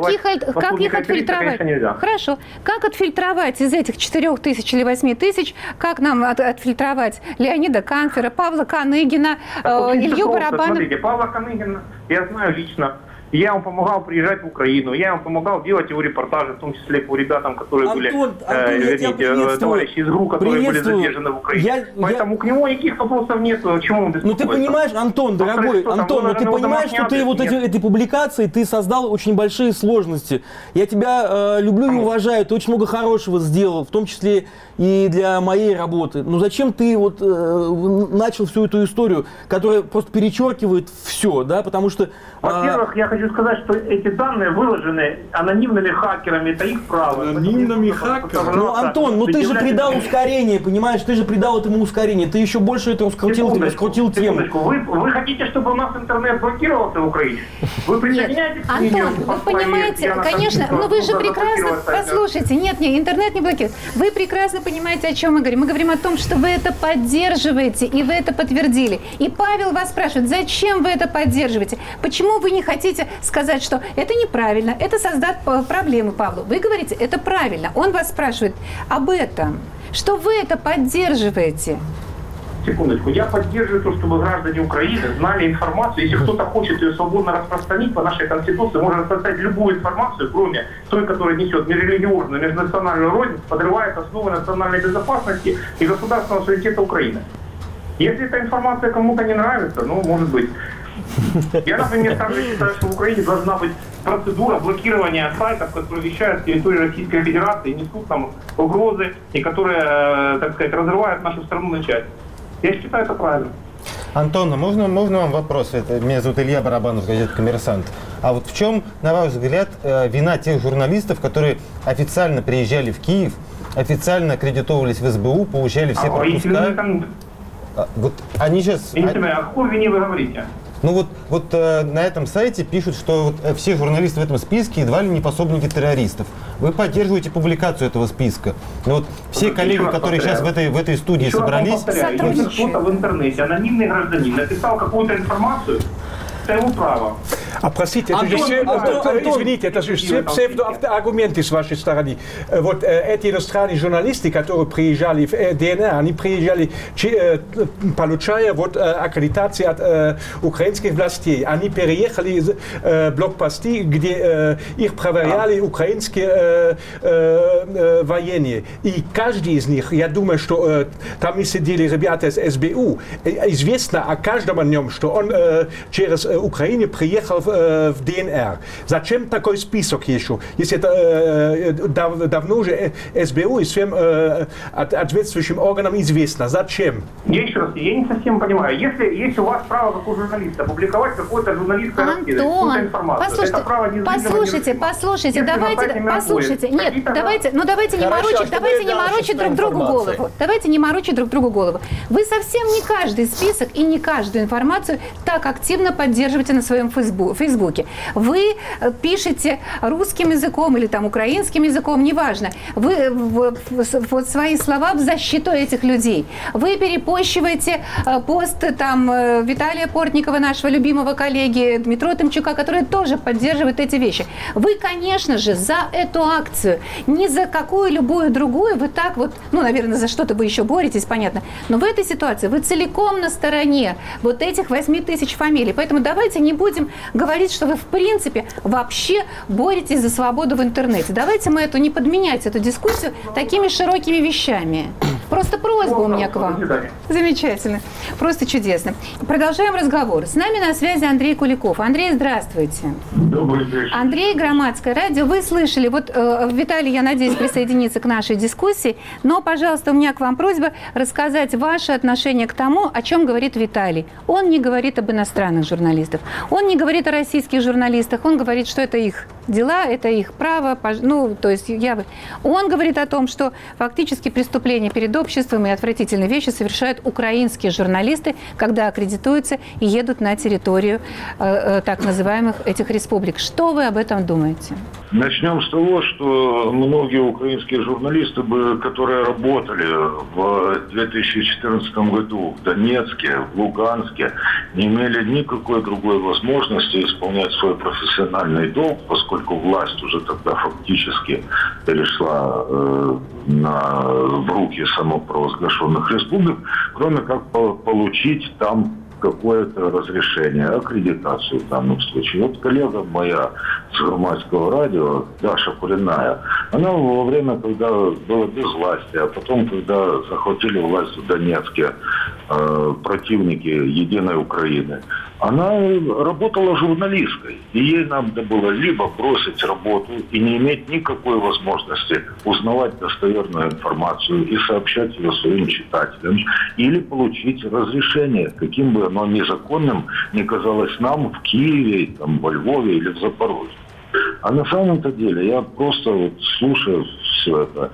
Как их отфильтровать? Хорошо. Как отфильтровать из этих 4 тысяч или 8 тысяч, как нам отфильтровать Леонида Канфера, Павла Коныгина, Илью Барабанова? Смотрите, Павла Коныгина я знаю лично. Я ему помогал приезжать в Украину, я ему помогал делать его репортажи, в том числе по ребятам, которые были, товарищи из ГРУ, которые были задержаны в Украине. Поэтому к нему никаких вопросов нет, чему он беспокоится. Ну ты понимаешь, Антон, дорогой, Антон, ты понимаешь, что ты вот эти публикации, ты создал очень большие сложности. Я тебя люблю и уважаю, ты очень много хорошего сделал, в том числе и для моей работы. Но зачем ты вот начал всю эту историю, которая просто перечеркивает все, да, потому что... Во-первых, я хочу сказать, что эти данные выложены анонимными хакерами, это их право. Анонимными хакерами? Ну, Антон, ты же придал ускорение, понимаешь, ты же придал этому ускорение, ты еще больше это раскрутил тему. Вы хотите, чтобы у нас интернет блокировался в Украине? Вы присоединяетесь к мнению? Антон, вы понимаете, конечно, но вы же прекрасно, послушайте, нет, интернет не блокирует. Вы прекрасно понимаете, о чем мы говорим. Мы говорим о том, что вы это поддерживаете, и вы это подтвердили. И Павел вас спрашивает, зачем вы это поддерживаете? Почему вы не хотите сказать, что это неправильно, это создаст проблемы Павлу? Вы говорите, это правильно. Он вас спрашивает об этом, что вы это поддерживаете. Секундочку, я поддерживаю то, чтобы граждане Украины знали информацию. Если кто-то хочет ее свободно распространить по нашей Конституции, можно распространять любую информацию, кроме той, которая несет межрелигиозную, межнациональную рознь, подрывает основы национальной безопасности и государственного суверенитета Украины. Если эта информация кому-то не нравится, ну, может быть. Я, например, также считаю, что в Украине должна быть процедура блокирования сайтов, которые вещают с территории Российской Федерации, несут нам угрозы и которые, так сказать, разрывают нашу страну на части. Я считаю это правильно. Антон, можно вам вопрос? Меня зовут Илья Барабанов, газета «Коммерсант». А вот в чем, на ваш взгляд, вина тех журналистов, которые официально приезжали в Киев, официально аккредитовывались в СБУ, получали все пропуска? Вот они сейчас... О какой вине вы говорите? Ну вот на этом сайте пишут, что вот все журналисты в этом списке едва ли не пособники террористов. Вы поддерживаете публикацию этого списка. Но вот все коллеги, которые сейчас в этой студии собрались... Если кто-то в интернете, анонимный гражданин, написал какую-то информацию, это его право. А простите, извините, это же все псевдоаргументы с вашей стороны. Вот эти иностранные журналисты, которые приезжали в ДНР, они приезжали, получая вот аккредитации от украинских властей. Они переехали из блокпосты, где их проверяли украинские военные. И каждый из них, я думаю, что там и сидели ребята из СБУ, известно о каждом о нем, что он через Украину приехал в ДНР. Зачем такой список еще? Если это давно уже СБУ и всем ответствующим органам известно. Зачем? Я еще раз, я не совсем понимаю. Если у вас право, как у журналиста, публиковать какое-то журналистское расследование, информацию, это право не послушайте, давайте не морочить друг другу голову. Давайте не морочить друг другу голову. Вы совсем не каждый список и не каждую информацию так активно поддерживаете на своем Фейсбуке. Вы пишете русским языком или там украинским языком, неважно. Вы вот свои слова в защиту этих людей. Вы перепощиваете пост там Виталия Портникова, нашего любимого коллеги, Дмитра Тымчука, который тоже поддерживает эти вещи. Вы, конечно же, за эту акцию. Не за какую любую другую. Вы так вот, наверное, за что-то вы еще боретесь, понятно. Но в этой ситуации вы целиком на стороне вот этих 8 тысяч фамилий. Поэтому давайте не будем говорить, что вы в принципе вообще боретесь за свободу в интернете. Давайте мы не подменять эту дискуссию такими широкими вещами. Просто просьба у меня к вам. Замечательно. Просто чудесно. Продолжаем разговор. С нами на связи Андрей Куликов. Андрей, здравствуйте. Добрый вечер. Андрей, Громадское радио. Вы слышали, вот Виталий, я надеюсь, присоединится к нашей дискуссии, но, пожалуйста, у меня к вам просьба рассказать ваше отношение к тому, о чем говорит Виталий. Он не говорит об иностранных журналистах, он не говорит о российских журналистах, он говорит, что это их дела, это их право, Он говорит о том, что фактически преступления перед обществом и отвратительные вещи совершают украинские журналисты, когда аккредитуются и едут на территорию так называемых этих республик. Что вы об этом думаете? Начнем с того, что многие украинские журналисты, которые работали в 2014 году в Донецке, в Луганске, не имели никакой другой возможности исполнять свой профессиональный долг, поскольку власть уже тогда фактически перешла в руки самопровозглашенных республик, кроме как получить там какое-то разрешение, аккредитацию в данном случае. Вот коллега моя с Громадского радио, Даша Куриная, она во время, когда было безвластие, а потом, когда захватили власть в Донецке противники Единой Украины, она работала журналисткой. И ей надо было либо бросить работу и не иметь никакой возможности узнавать достоверную информацию и сообщать ее своим читателям, или получить разрешение, каким бы оно незаконным ни казалось нам в Киеве, там, во Львове или в Запорожье. А на самом-то деле я просто слушаю все это.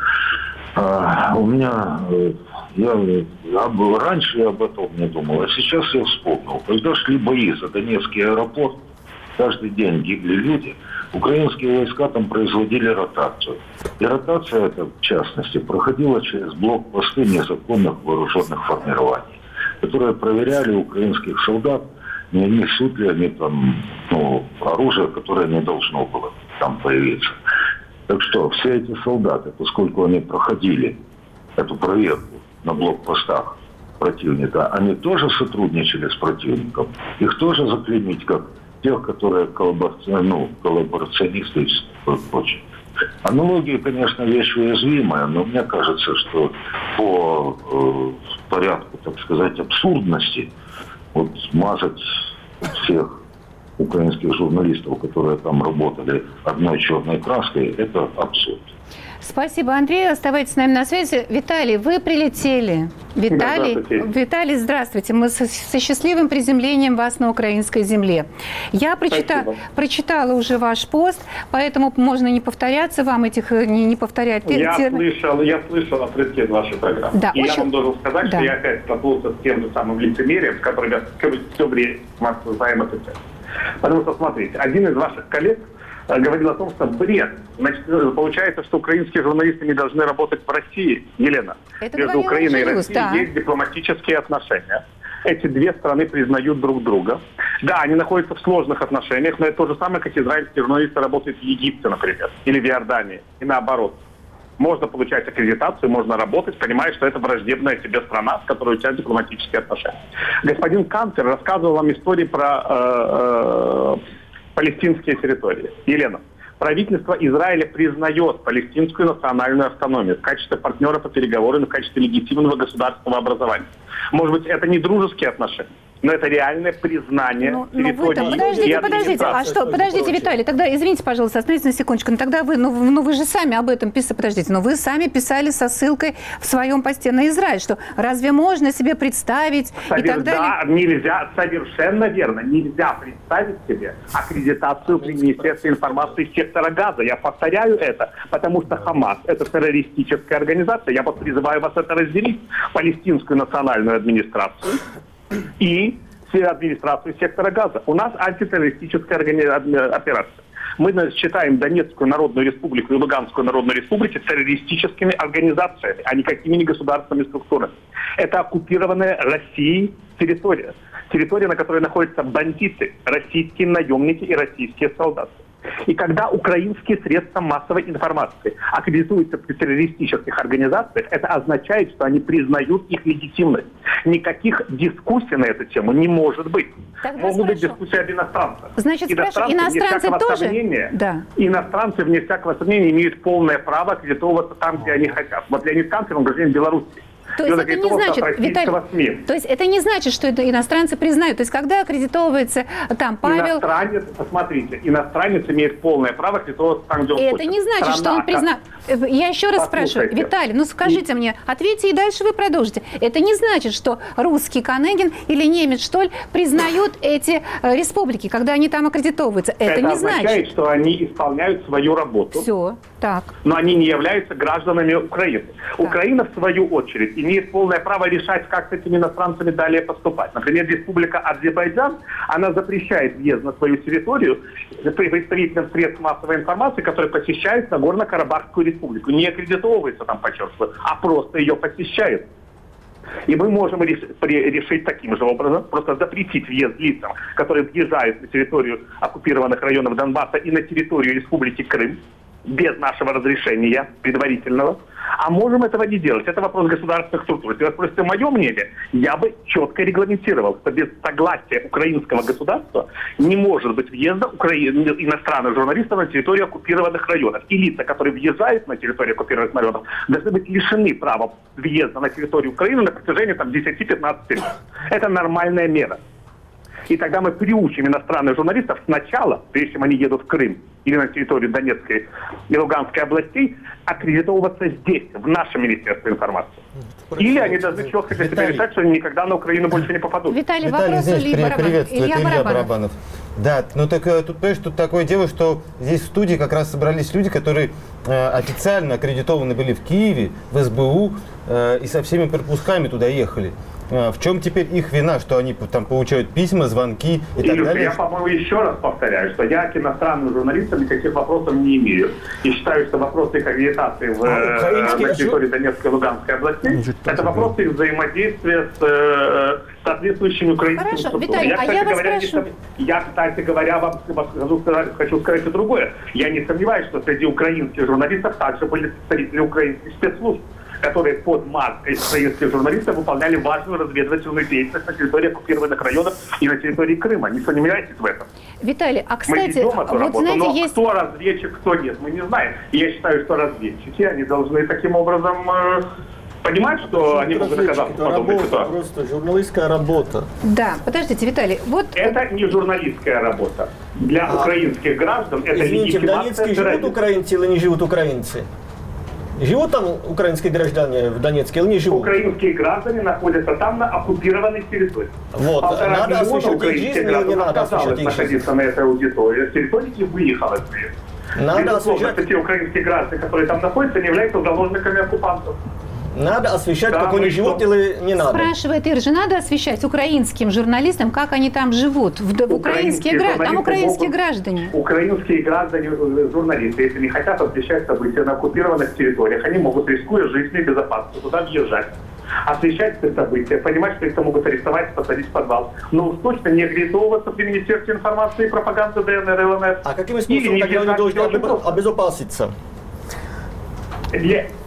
Раньше я об этом не думал, а сейчас я вспомнил. Когда шли бои за Донецкий аэропорт, каждый день гибли люди, украинские войска там производили ротацию. И ротация эта, в частности, проходила через блокпосты незаконных вооруженных формирований, которые проверяли украинских солдат, не несут ли они там оружие, которое не должно было там появиться. Так что все эти солдаты, поскольку они проходили эту проверку на блокпостах противника, они тоже сотрудничали с противником. Их тоже заклеймить как тех, которые коллаборационисты и прочее. Аналогия, конечно, вещь уязвимая, но мне кажется, что по порядку, так сказать, абсурдности мазать всех украинских журналистов, которые там работали одной черной краской, это абсурд. Спасибо, Андрей. Оставайтесь с нами на связи. Виталий, вы прилетели. Виталий, здравствуйте. Мы со счастливым приземлением вас на украинской земле. Я прочитала уже ваш пост, поэтому можно не повторяться вам, не повторять. Я слышал отрывки вашей программы. Да, и я вам должен сказать, что я опять столкнулся с тем же самым лицемерием, которым я все время взаимоотвечаю. Потому что, смотрите, один из ваших коллег говорил о том, что бред. Значит, получается, что украинские журналисты не должны работать в России. Елена, между Украиной и Россией есть дипломатические отношения. Эти две страны признают друг друга. Да, они находятся в сложных отношениях, но это то же самое, как израильские журналисты работают в Египте, например, или в Иордании, и наоборот. Можно получать аккредитацию, можно работать, понимая, что это враждебная тебе страна, с которой у тебя дипломатические отношения. Господин канцлер рассказывал вам истории про палестинские территории. Елена, правительство Израиля признает палестинскую национальную автономию в качестве партнера по переговорам, в качестве легитимного государственного образования. Может быть, это не дружеские отношения, но это реальное признание территории. Подождите, Виталий, тогда, извините, пожалуйста, остановитесь на секундочку. Но тогда вы же сами об этом писали, подождите, но вы сами писали со ссылкой в своем посте на Израиль, что разве можно себе представить и так далее? Да, нельзя, совершенно верно, нельзя представить себе аккредитацию при Министерстве информации сектора Газа. Я повторяю это, потому что Хамас – это террористическая организация. Я призываю вас это разделить. Палестинскую национальную администрацию и администрацию сектора Газа. У нас антитеррористическая операция. Мы считаем Донецкую Народную Республику и Луганскую Народную Республику террористическими организациями, а не какими-нибудь государственными структурами. Это оккупированная Россией территория. Территория, на которой находятся бандиты, российские наемники и российские солдаты. И когда украинские средства массовой информации аккредитуются при террористических организациях, это означает, что они признают их легитимность. Никаких дискуссий на эту тему не может быть. Могут быть дискуссии об иностранцах. Значит, иностранцы тоже? Иностранцы, вне всякого сомнения, имеют полное право аккредитовываться там, где они хотят. Вот Леонид Канцлер, он гражданин Беларуси. То есть это не значит, Виталий, то есть это не значит, что это иностранцы признают. То есть когда аккредитовывается там Павел... Посмотрите, иностранец имеет полное право аккредитовываться там, где он хочет. Это не значит, что он признает... Я еще раз спрашиваю, Виталий, ну скажите мне, ответьте и дальше вы продолжите. Это не значит, что русский Конегин или немец Штоль признают эти республики, когда они там аккредитовываются. Это не означает, что они исполняют свою работу. Все, так. Но они не являются гражданами Украины. Так. Украина, в свою очередь, имеет полное право решать, как с этими иностранцами далее поступать. Например, Республика Азербайджан, она запрещает въезд на свою территорию представителям средств массовой информации, которые посещают Нагорно-Карабахскую республику. Не аккредитовывается там, подчеркиваю, а просто ее посещают. И мы можем решить таким же образом, просто запретить въезд лицам, которые въезжают на территорию оккупированных районов Донбасса и на территорию Республики Крым, без нашего разрешения предварительного. А можем этого не делать. Это вопрос государственных структур. Если вы спросите мое мнение, я бы четко регламентировал, что без согласия украинского государства не может быть въезда иностранных журналистов на территорию оккупированных районов. И лица, которые въезжают на территорию оккупированных районов, должны быть лишены права въезда на территорию Украины на протяжении 10-15 лет. Это нормальная мера. И тогда мы приучим иностранных журналистов сначала, прежде чем они едут в Крым или на территорию Донецкой и Луганской областей, аккредитовываться здесь, в нашем Министерстве информации. Или они должны четко для себя решать, что они никогда на Украину больше не попадут. Виталий, вопрос Илья Барабанов. Да, ну так тут, понимаешь, тут такое дело, что здесь в студии как раз собрались люди, которые официально аккредитованы были в Киеве, в СБУ, и со всеми пропусками туда ехали. В чем теперь их вина, что они там получают письма, звонки и так далее? Я, по-моему, еще раз повторяю, что я к иностранным журналистам никаких вопросов не имею. И считаю, что вопросы их аккредитации на территории Донецкой и Луганской областей – это вопросы взаимодействия с соответствующими украинскими структурами. Я, кстати говоря, вам хочу сказать и другое. Я не сомневаюсь, что среди украинских журналистов также были представители украинских спецслужб, которые под маской украинских журналистов выполняли важную разведывательную деятельность на территории оккупированных районов и на территории Крыма. Не сомневайтесь в этом. Виталий, а кстати, мы ведем эту вот работу, знаете, но есть... кто разведчик, кто нет, мы не знаем. И я считаю, что разведчики, они должны таким образом понимать, что они могут оказаться в подобной ситуации. Просто журналистская работа. Да, подождите, Виталий, вот... Это не журналистская работа. Для украинских граждан это легитимация. В Донецке живут украинцы или не живут украинцы? Живут там украинские граждане в Донецке или не живут? Украинские граждане находятся там на оккупированной территории. Вот. Надо освещать их жизнь или не надо освещать их жизнь? Находиться на этой аудитории. Территория не выехала. Надо освещать... Те украинские граждане, которые там находятся, не являются заложниками оккупантов. Надо освещать, как они живут, или не надо? Спрашивает Иржи, надо освещать украинским журналистам, как они там живут? Украинские граждане. Украинские граждане, журналисты, если не хотят освещать события на оккупированных территориях, они могут, рискуя жизнью и безопасностью, туда въезжать. Освещать эти события, понимать, что их могут арестовать, посадить в подвал. Но уж точно не аккредитовываться при Министерстве информации и пропаганды ДНР и ЛНР. А каким способом тогда они должны обезопаситься?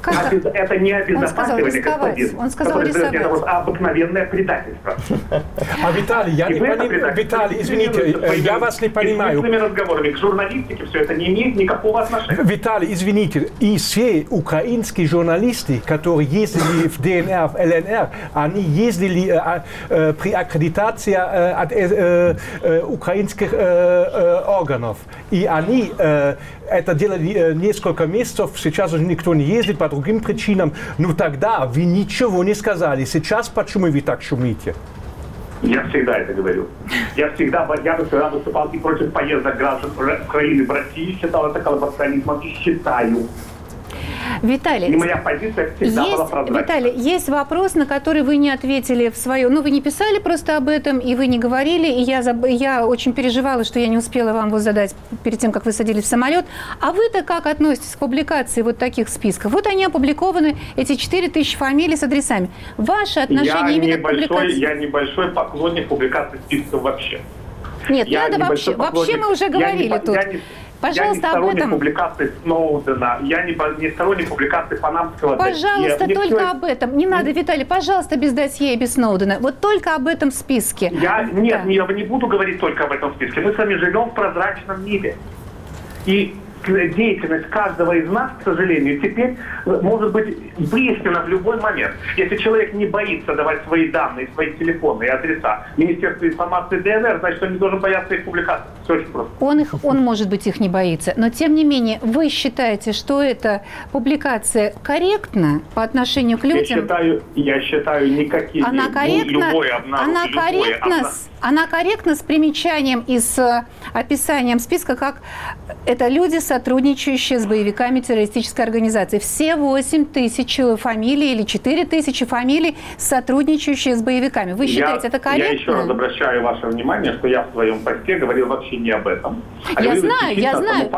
Это не обезопасивание, господин. Он сказал рисковать. Это вот обыкновенное предательство. А Виталий, Виталий, извините, я вас не понимаю. С разговорами к журналистике все это не имеет никакого отношения. Виталий, извините, и все украинские журналисты, которые ездили в ДНР, в ЛНР, они ездили при аккредитации от украинских органов. И они это делали несколько месяцев, сейчас уже никто не ездит по другим причинам. Но тогда вы ничего не сказали. Сейчас почему вы так шумите? Я всегда это говорю. Я всегда выступал и против поездок граждан Украины в Россию, считал это коллаборационизмом и считаю. Виталий, и моя позиция всегда была прозрачна. Виталий, есть вопрос, на который вы не ответили в свое... Ну, вы не писали просто об этом, и вы не говорили, и я очень переживала, что я не успела вам его задать перед тем, как вы садились в самолет. А вы-то как относитесь к публикации вот таких списков? Вот они опубликованы, эти 4000 фамилий с адресами. Ваше отношение именно к публикации? Я небольшой поклонник публикации списков вообще. Нет, надо вообще. Вообще мы уже говорили тут. Пожалуйста, я не об этом. Публикации Сноудена, я не сторонник публикации панамского досье. Пожалуйста, только об этом. Не надо, Виталий, пожалуйста, без досье и без Сноудена. Вот только об этом списке. Я не буду говорить только об этом списке. Мы с вами живем в прозрачном мире. И деятельность каждого из нас, к сожалению, теперь может быть выяснена в любой момент. Если человек не боится давать свои данные, свои телефоны и адреса Министерству информации ДНР, значит, он не должен бояться их публикации. Все очень просто. Он, может быть, их не боится. Но, тем не менее, вы считаете, что эта публикация корректна по отношению к людям? Я считаю никакие... Она корректна с примечанием и с описанием списка, как это люди, сотрудничающие с боевиками террористической организации. Все 8000 фамилий или 4000 фамилий, сотрудничающие с боевиками. Вы считаете, это корректно? Я еще раз обращаю ваше внимание, что я в своем посте говорил вообще не об этом. Я знаю.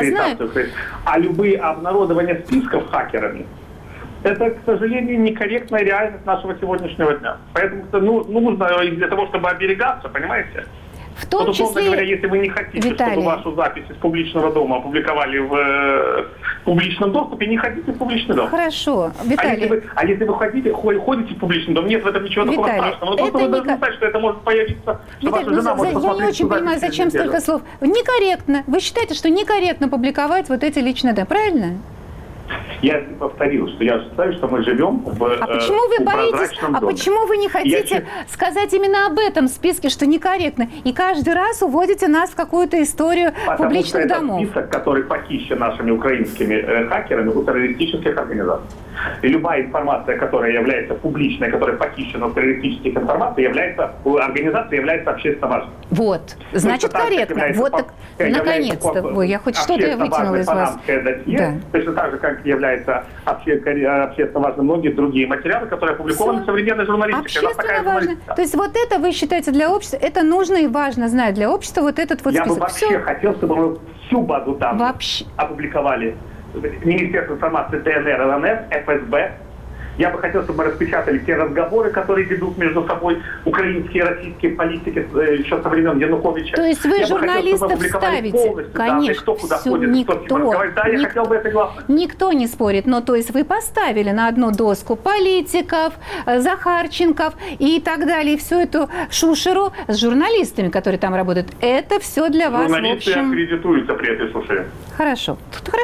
А любые обнародования списков хакерами, это, к сожалению, некорректная реальность нашего сегодняшнего дня. Поэтому нужно для того, чтобы оберегаться, понимаете? В том числе, говоря, если вы не хотите, Виталий, чтобы вашу запись из публичного дома опубликовали в публичном доступе, не ходите в публичный дом. Хорошо, Виталий. А если вы ходите в публичный дом, нет в этом ничего такого страшного. Но просто вы должны знать, что это может появиться, что Виталий, ваша жена может посмотреть. Я не очень понимаю, зачем столько слов. Некорректно. Вы считаете, что некорректно публиковать вот эти личные данные, правильно? Я повторил, что я считаю, что мы живем в почему вы боитесь? доме. Почему вы не хотите сказать именно об этом списке, что некорректно? И каждый раз уводите нас в какую-то историю публичных домов. Это список, который похищен нашими украинскими хакерами у террористических организаций. И любая информация, которая является публичной, которая похищена у террористических организаций, является общественно важной. Вот, значит, корректно. Вот так, наконец-то. Я хоть что-то вытянула из вас. Да. Точно так же, как является общественно важным многие другие материалы, которые опубликованы в современной журналистике. Общественно важно. То есть вот это вы считаете для общества, это нужно и важно знать для общества, вот этот вот список. Я бы вообще хотел, чтобы мы всю базу данных опубликовали. Министерство информации ДНР, ЛНР, ФСБ. Я бы хотел, чтобы мы распечатали те разговоры, которые ведут между собой украинские и российские политики еще со времен Януковича. То есть вы журналистов ставите? Конечно. Кто куда ходит, кто с кем разговаривает. Да, я хотел бы это главное. Никто не спорит, но то есть вы поставили на одну доску политиков, Захарченков и так далее, и всю эту шушеру с журналистами, которые там работают. Это все для вас, в общем... Журналисты аккредитуются при этой шушере. Хорошо.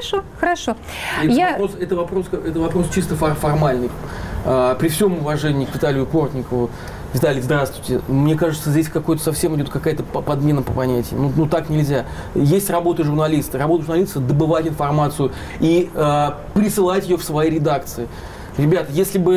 Это вопрос чисто формальный. При всем уважении к Виталию Портникову, Виталий, здравствуйте. Мне кажется, здесь совсем идет какая-то подмена по понятиям. Ну так нельзя. Есть работа журналиста. Работа журналиста – добывать информацию и присылать ее в свои редакции. Ребят, если мы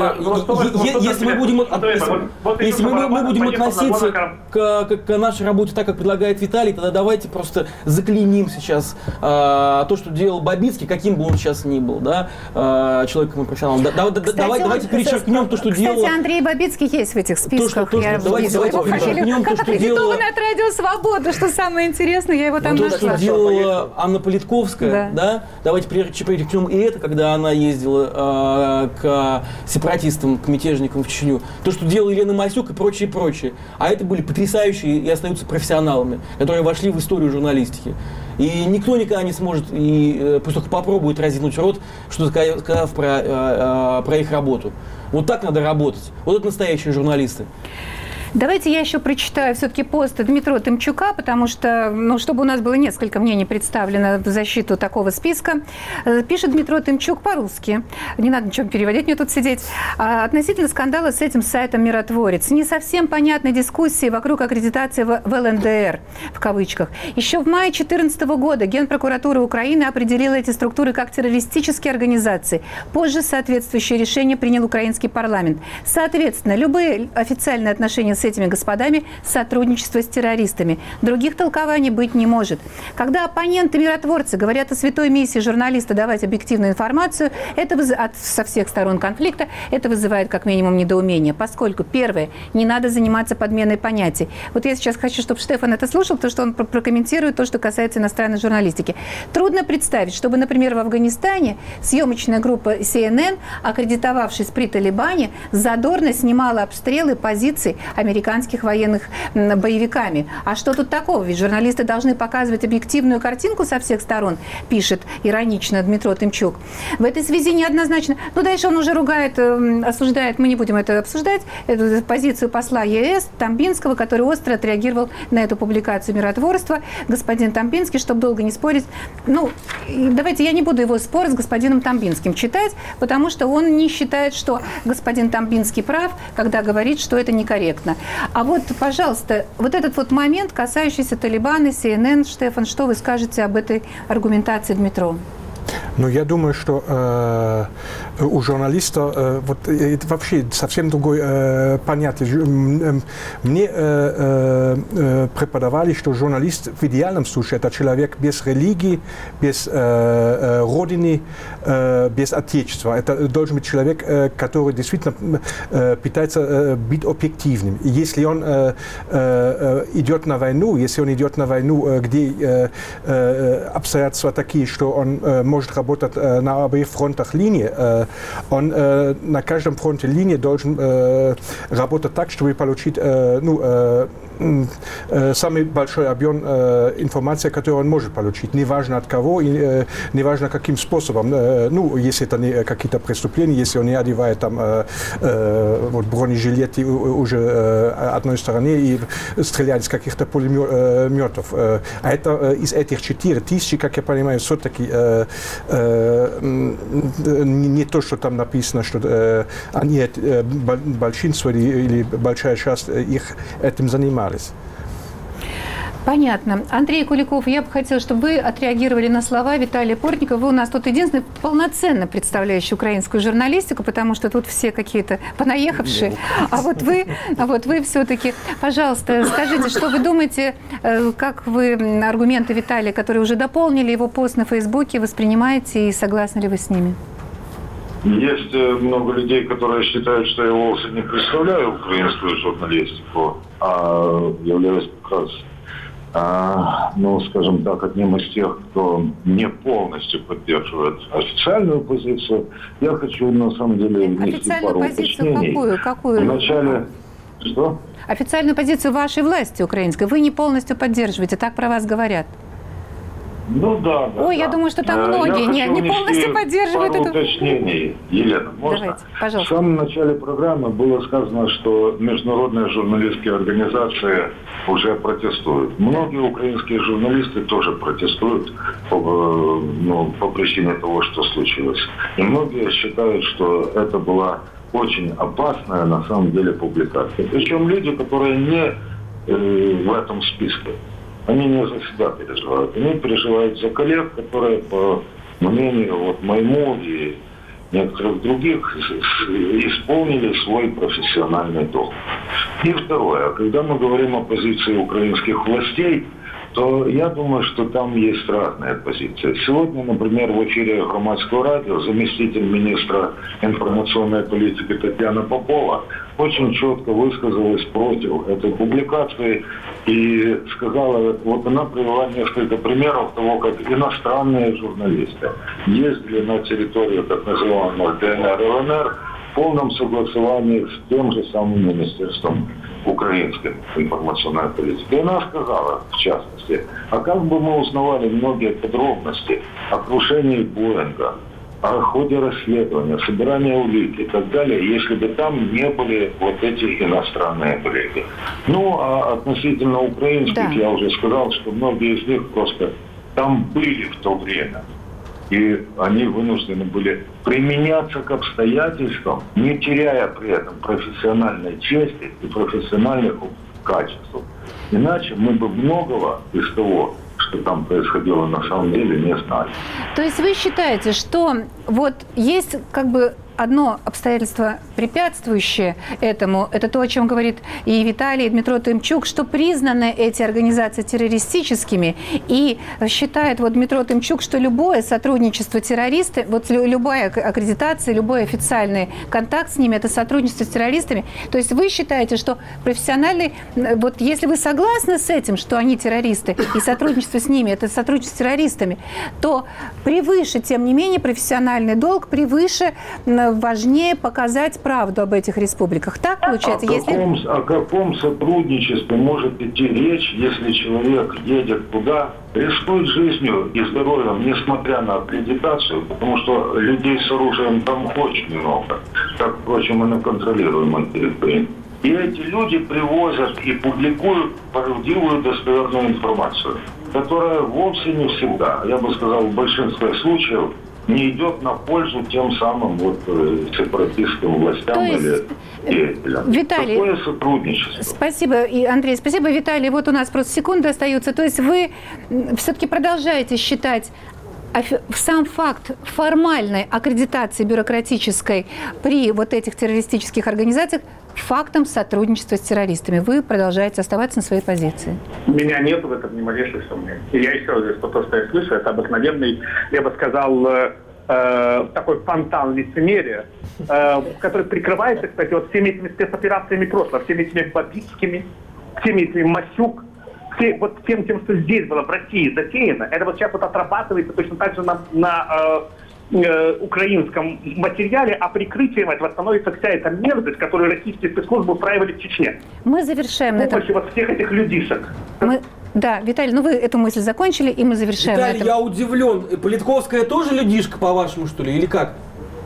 будем относиться к нашей работе так, как предлагает Виталий, тогда давайте просто заклеймим сейчас то, что делал Бабицкий, каким бы он сейчас ни был, да, человеком и профессионалом. Давайте перечеркнем то, что делал... Кстати, Андрей Бабицкий есть в этих списках. Давайте перечеркнем то, что делала... от Радио Свобода, что самое интересное, я его там нашла. То, что делала Анна Политковская, да? Давайте перечеркнем и это, когда она ездила к к сепаратистам, к мятежникам в Чечню. То, что делала Елена Масюк и прочее, прочее. А это были потрясающие и остаются профессионалами, которые вошли в историю журналистики. И никто никогда не сможет, и пусть только попробует разинуть рот, что-то сказав про их работу. Вот так надо работать. Вот это настоящие журналисты. Давайте я еще прочитаю все-таки пост Дмитра Тымчука, потому что, чтобы у нас было несколько мнений представлено в защиту такого списка. Пишет Дмитро Тымчук по-русски. Не надо ничего переводить, мне тут сидеть. Относительно скандала с этим сайтом «Миротворец». Не совсем понятны дискуссии вокруг аккредитации в ЛНДР, в кавычках. Еще в мае 2014 года Генпрокуратура Украины определила эти структуры как террористические организации. Позже соответствующее решение принял украинский парламент. Соответственно, любые официальные отношения с этими господами – сотрудничество с террористами. Других толкований быть не может. Когда оппоненты-миротворцы говорят о святой миссии журналиста давать объективную информацию, это со всех сторон конфликта, это вызывает как минимум недоумение, поскольку, первое, не надо заниматься подменой понятий. Вот я сейчас хочу, чтобы Штефан это слушал, потому что он прокомментирует то, что касается иностранной журналистики. Трудно представить, чтобы, например, в Афганистане съемочная группа CNN, аккредитовавшись при Талибане, задорно снимала обстрелы позиций американских военных боевиками. А что тут такого? Ведь журналисты должны показывать объективную картинку со всех сторон, пишет иронично Дмитро Тымчук. В этой связи неоднозначно. Дальше он уже ругает, осуждает, мы не будем это обсуждать, эту позицию посла ЕС Тамбинского, который остро отреагировал на эту публикацию миротворства. Господин Тамбинский, чтобы долго не спорить, давайте я не буду его спор с господином Тамбинским читать, потому что он не считает, что господин Тамбинский прав, когда говорит, что это некорректно. А вот, пожалуйста, вот этот вот момент, касающийся Талибана, CNN, Штефан, что вы скажете об этой аргументации Дмитро? Я думаю, что у журналиста это вообще совсем другое понятие. Мне преподавали, что журналист в идеальном случае это человек без религии, без родины, без отечества. Это должен быть человек, который действительно пытается быть объективным. И если он идет на войну, где обстоятельства такие, что он может работать на обеих фронтах линии, он на каждом фронте линии должен работать так, чтобы получить самый большой объем информации, который он может получить. Неважно от кого и неважно каким способом. Если это не какие-то преступления, если он не одевает бронежилеты уже одной стороны и стреляет из каких-то пулеметов. А это из этих 4000, как я понимаю, все-таки не то, что там написано, что они, большинство или большая часть их этим занимались. Понятно. Андрей Куликов, я бы хотела, чтобы вы отреагировали на слова Виталия Портникова. Вы у нас тут единственный полноценно представляющий украинскую журналистику, потому что тут все какие-то понаехавшие. А вот вы все-таки, пожалуйста, скажите, что вы думаете, как вы аргументы Виталия, которые уже дополнили его пост на Фейсбуке, воспринимаете и согласны ли вы с ними? Есть много людей, которые считают, что я вовсе не представляю украинскую журналистику, а являюсь как раз скажем так, одним из тех, кто не полностью поддерживает официальную позицию. Я хочу, на самом деле, внести пару уточнений. Какую? Вначале... Что? Официальную позицию вашей власти украинской вы не полностью поддерживаете, так про вас говорят. Да. Ой, я думаю, что там многие не полностью поддерживают это. Уточнений, Елена, можно? Давайте, пожалуйста. В самом начале программы было сказано, что международные журналистские организации уже протестуют. Многие украинские журналисты тоже протестуют по причине того, что случилось. И многие считают, что это была очень опасная на самом деле публикация. Причем люди, которые не в этом списке. Они не за себя переживают. Они переживают за коллег, которые, по мнению моему и некоторых других, исполнили свой профессиональный долг. И второе. Когда мы говорим о позиции украинских властей, то я думаю, что там есть разные позиции. Сегодня, например, в эфире «Громадского радио» заместитель министра информационной политики Татьяна Попова очень четко высказалась против этой публикации и сказала, вот она привела несколько примеров того, как иностранные журналисты ездили на территорию так называемых ДНР и ЛНР в полном согласовании с тем же самым министерством украинской информационной политики. И она сказала, в частности, а как бы мы узнавали многие подробности о крушении Боинга, о ходе расследования, собирания улик и так далее, если бы там не были вот эти иностранные коллеги. Ну, а относительно украинских, я уже сказал, что многие из них просто там были в то время. И они вынуждены были применяться к обстоятельствам, не теряя при этом профессиональной чести и профессиональных качеств. Иначе мы бы многого из того, что там происходило на самом деле, не знали. То есть вы считаете, что вот есть как бы одно обстоятельство, препятствующее этому, это то, о чем говорит и Виталий, и Дмитро Тымчук, что признаны эти организации террористическими, и считает вот Дмитро Тымчук, что любое сотрудничество террористов, вот любая аккредитация, любой официальный контакт с ними – это сотрудничество с террористами. То есть вы считаете, что профессиональный, вот если вы согласны с этим, что они террористы, и сотрудничество с ними – это сотрудничество с террористами, то превыше, тем не менее, профессиональный долг, превыше важнее показать правду об этих республиках. Так получается? О каком сотрудничестве может идти речь, если человек едет туда, рискует жизнью и здоровьем, несмотря на аккредитацию, потому что людей с оружием там очень много, как, впрочем, и на контролируемой территории. И эти люди привозят и публикуют правдивую достоверную информацию, которая вовсе не всегда, я бы сказал, в большинстве случаев, не идет на пользу тем самым вот сепаратистским властям или деятелям. Виталий, такое сотрудничество. Спасибо, и Андрей, спасибо, Виталий. Вот у нас просто секунды остаются. То есть вы все-таки продолжаете считать сам факт формальной аккредитации бюрократической при вот этих террористических организациях фактом сотрудничества с террористами. Вы продолжаете оставаться на своей позиции. У меня нет в этом ни малейших сомнений. И я еще раз говорю, что то, что я слышу, это обыкновенный, я бы сказал, такой фонтан лицемерия, который прикрывается, кстати, вот всеми этими спецоперациями прошлого, всеми этими Бабицкими, всеми этими Масюк, вот всем тем, что здесь было в России затеяно, это вот сейчас вот отрабатывается точно так же на украинском материале, а прикрытием этого становится вся эта мерзость, которую российские спецслужбы устраивали в Чечне. Мы завершаем на этом. Вот всех этих людишек. Да, Виталий, ну вы эту мысль закончили, и мы завершаем. Виталий, я удивлен. Политковская тоже людишка, по-вашему, что ли, или как?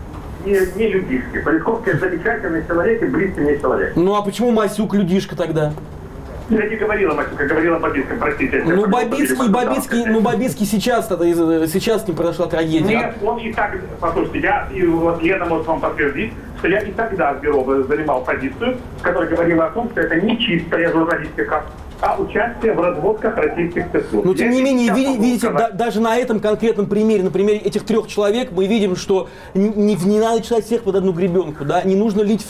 Не людишки. Политковская замечательный человек и близкий мне человек. Ну а почему Масюк людишка тогда? Я не говорила Масюк, я говорила Бабицком, простите. Бабицкий сейчас не произошла трагедия. Нет, он и так, послушайте, Лена может вам подтвердить, что я и тогда в бюро занимал позицию, которая говорила о том, что это не чистая журналистика, а участие в разводках российских спецслужб. Но тем не менее, видите, даже на этом конкретном примере, на примере этих 3 человек, мы видим, что не надо читать всех под одну гребенку, да, не нужно лить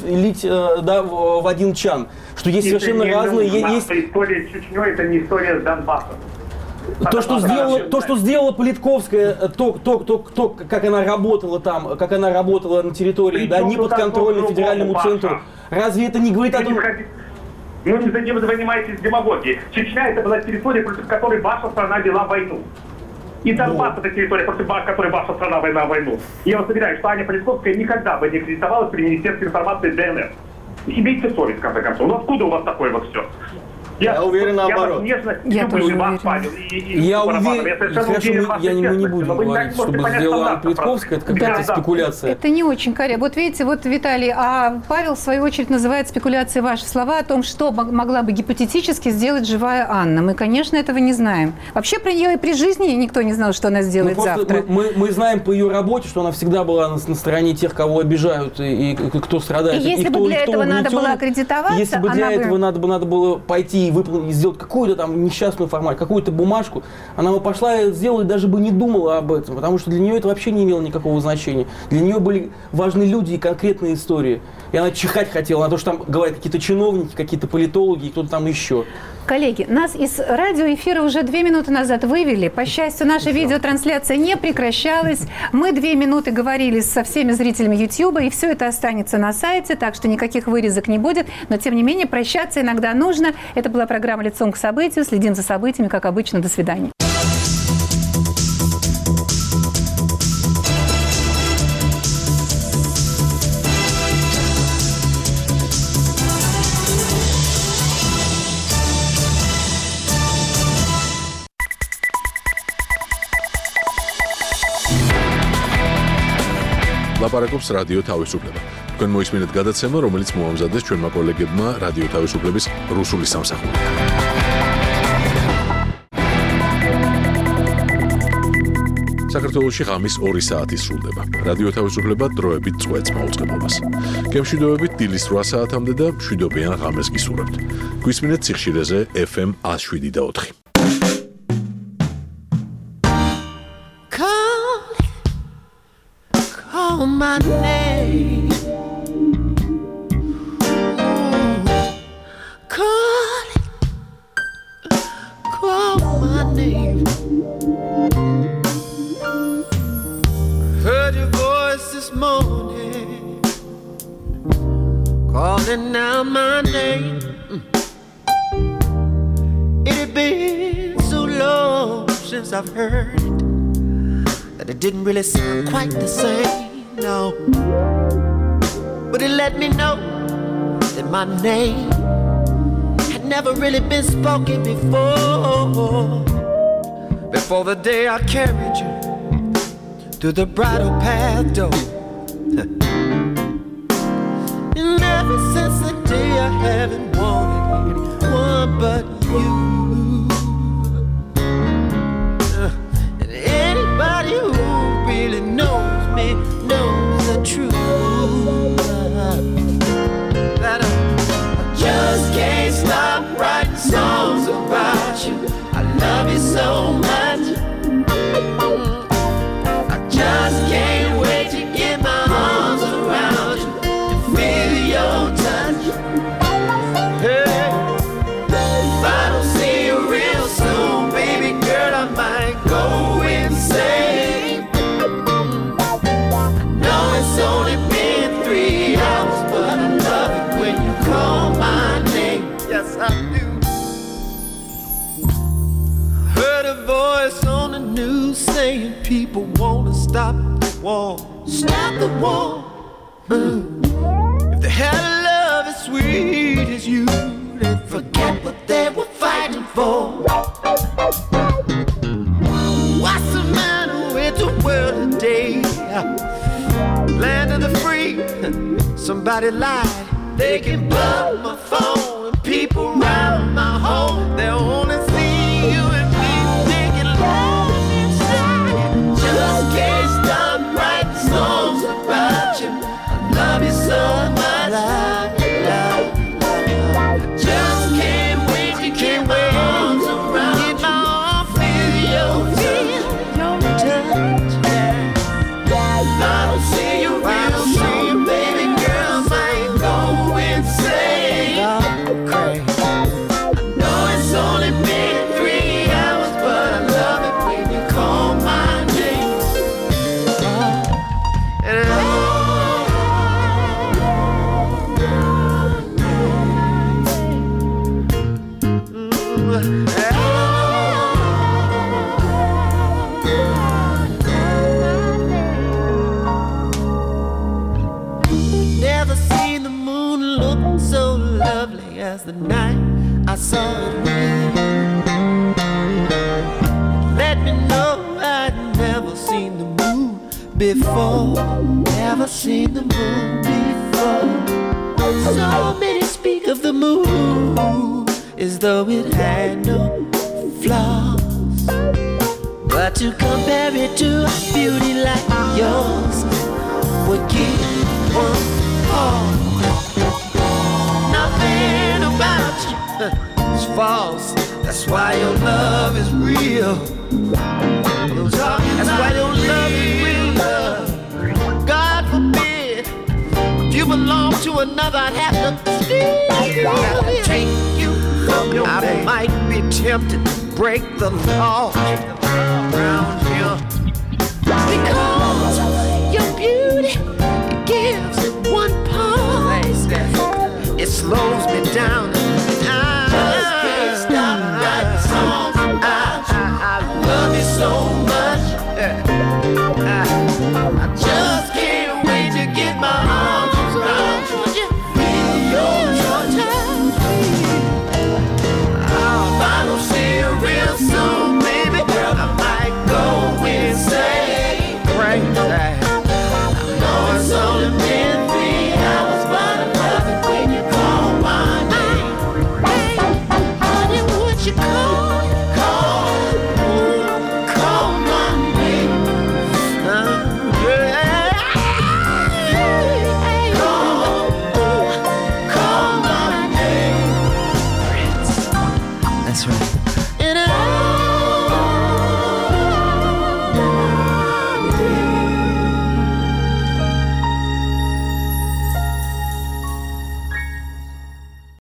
в один чан, что есть совершенно разные... История с Чечней – это не история с Донбассом. То, что сделала Политковская, как она работала там, как она работала на территории, да, не подконтрольно федеральному центру, разве это не говорит о том... Ну, не вы занимаетесь демагогией. Чечня – это была территория, против которой ваша страна вела войну. И Донбасс – это территория, против которой ваша страна вела войну. И я вас уверяю, что Аня Политковская никогда бы не аккредитовалась при Министерстве информации ДНР. Имейте совесть, в конце концов. Ну, откуда у вас такое вот все? Я уверен наоборот. Я тоже уверен. Я уверен, мы не будем говорить, чтобы сделала Политковская, это какая-то спекуляция. Это не очень корректно. Вот видите, вот Виталий, а Павел в свою очередь называет спекуляцией ваши слова о том, что могла бы гипотетически сделать живая Анна. Мы, конечно, этого не знаем. Вообще про нее и при жизни никто не знал, что она сделает завтра. Мы знаем по ее работе, что она всегда была на стороне тех, кого обижают и кто страдает. И если бы для этого надо было аккредитоваться, если бы для этого надо было пойти и сделать какую-то там несчастную формаль, какую-то бумажку, она бы пошла и сделала, и даже бы не думала об этом, потому что для нее это вообще не имело никакого значения. Для нее были важны люди и конкретные истории. И она чихать хотела на то, что там говорят какие-то чиновники, какие-то политологи и кто-то там еще. Коллеги, нас из радиоэфира уже 2 минуты назад вывели. По счастью, наша видеотрансляция не прекращалась. Мы 2 минуты говорили со всеми зрителями YouTube, и все это останется на сайте, так что никаких вырезок не будет. Но, тем не менее, прощаться иногда нужно. Это была программа «Лицом к событию». Следим за событиями, как обычно. До свидания. ლაპარაკობს რადიო თავისუფლება. თქვენ მოისმინეთ გადაცემა, რომელიც მოამზადეს ჩვენმა კოლეგებმა რადიო თავისუფლების რუსული სამსახურიდან. საქართველოში ღამის 2 საათი სრულდება. რადიო თავისუფლება დროებით წვეთს მაუწყებლობას. გემშვიდობებით დილის 8 საათამდე და მშვიდობიან ღამეს გისურვებთ. გვისმინეთ სიხშირეზე FM 107.4. Call my name. Call my name. Heard your voice this morning, calling out my name. It had been so long since I've heard it that it didn't really sound quite the same. No, but it let me know that my name had never really been spoken before the day I carried you through the bridal path door. And ever since the day I haven't wanted anyone but you. And anybody who really knows me knows the truth, that I just can't stop writing songs about you. I love you so much. I just can't wait to get my arms around you and feel your touch. Hey, if I don't see you real soon, baby girl, I might go insane. It's only been 3 hours, but I love it when you call my name. Yes, I do. Heard a voice on the news saying people want to stop the war. Stop the war. If they had a love as sweet as you, they'd forget what they were fighting for. What's the matter with the world today? Land of the free, somebody lied. They can bug my phone and people round my home. They'll only see you and me making love inside. Just can't stop writing songs about you. I love you so much. I just can't wait to get my arms around you. My arms feel your touch. I don't see you real soon, baby girl, I might go insane. I know it's only been 3 hours, but I love it when you call my name. And never seen the moon look so lovely as the night I saw it with. Let me know I'd never seen the moon before. Never seen the moon before. So many speak of the moon as though it had no flaws, but to compare it to a beauty like yours would give one heart. Nothing about you is false. That's why your love is real. That's why your love is real love. God forbid if you belong to another, I'd have to steal. Take you out of my tempted to break the law around here. Because your beauty gives one pause. It slows me down.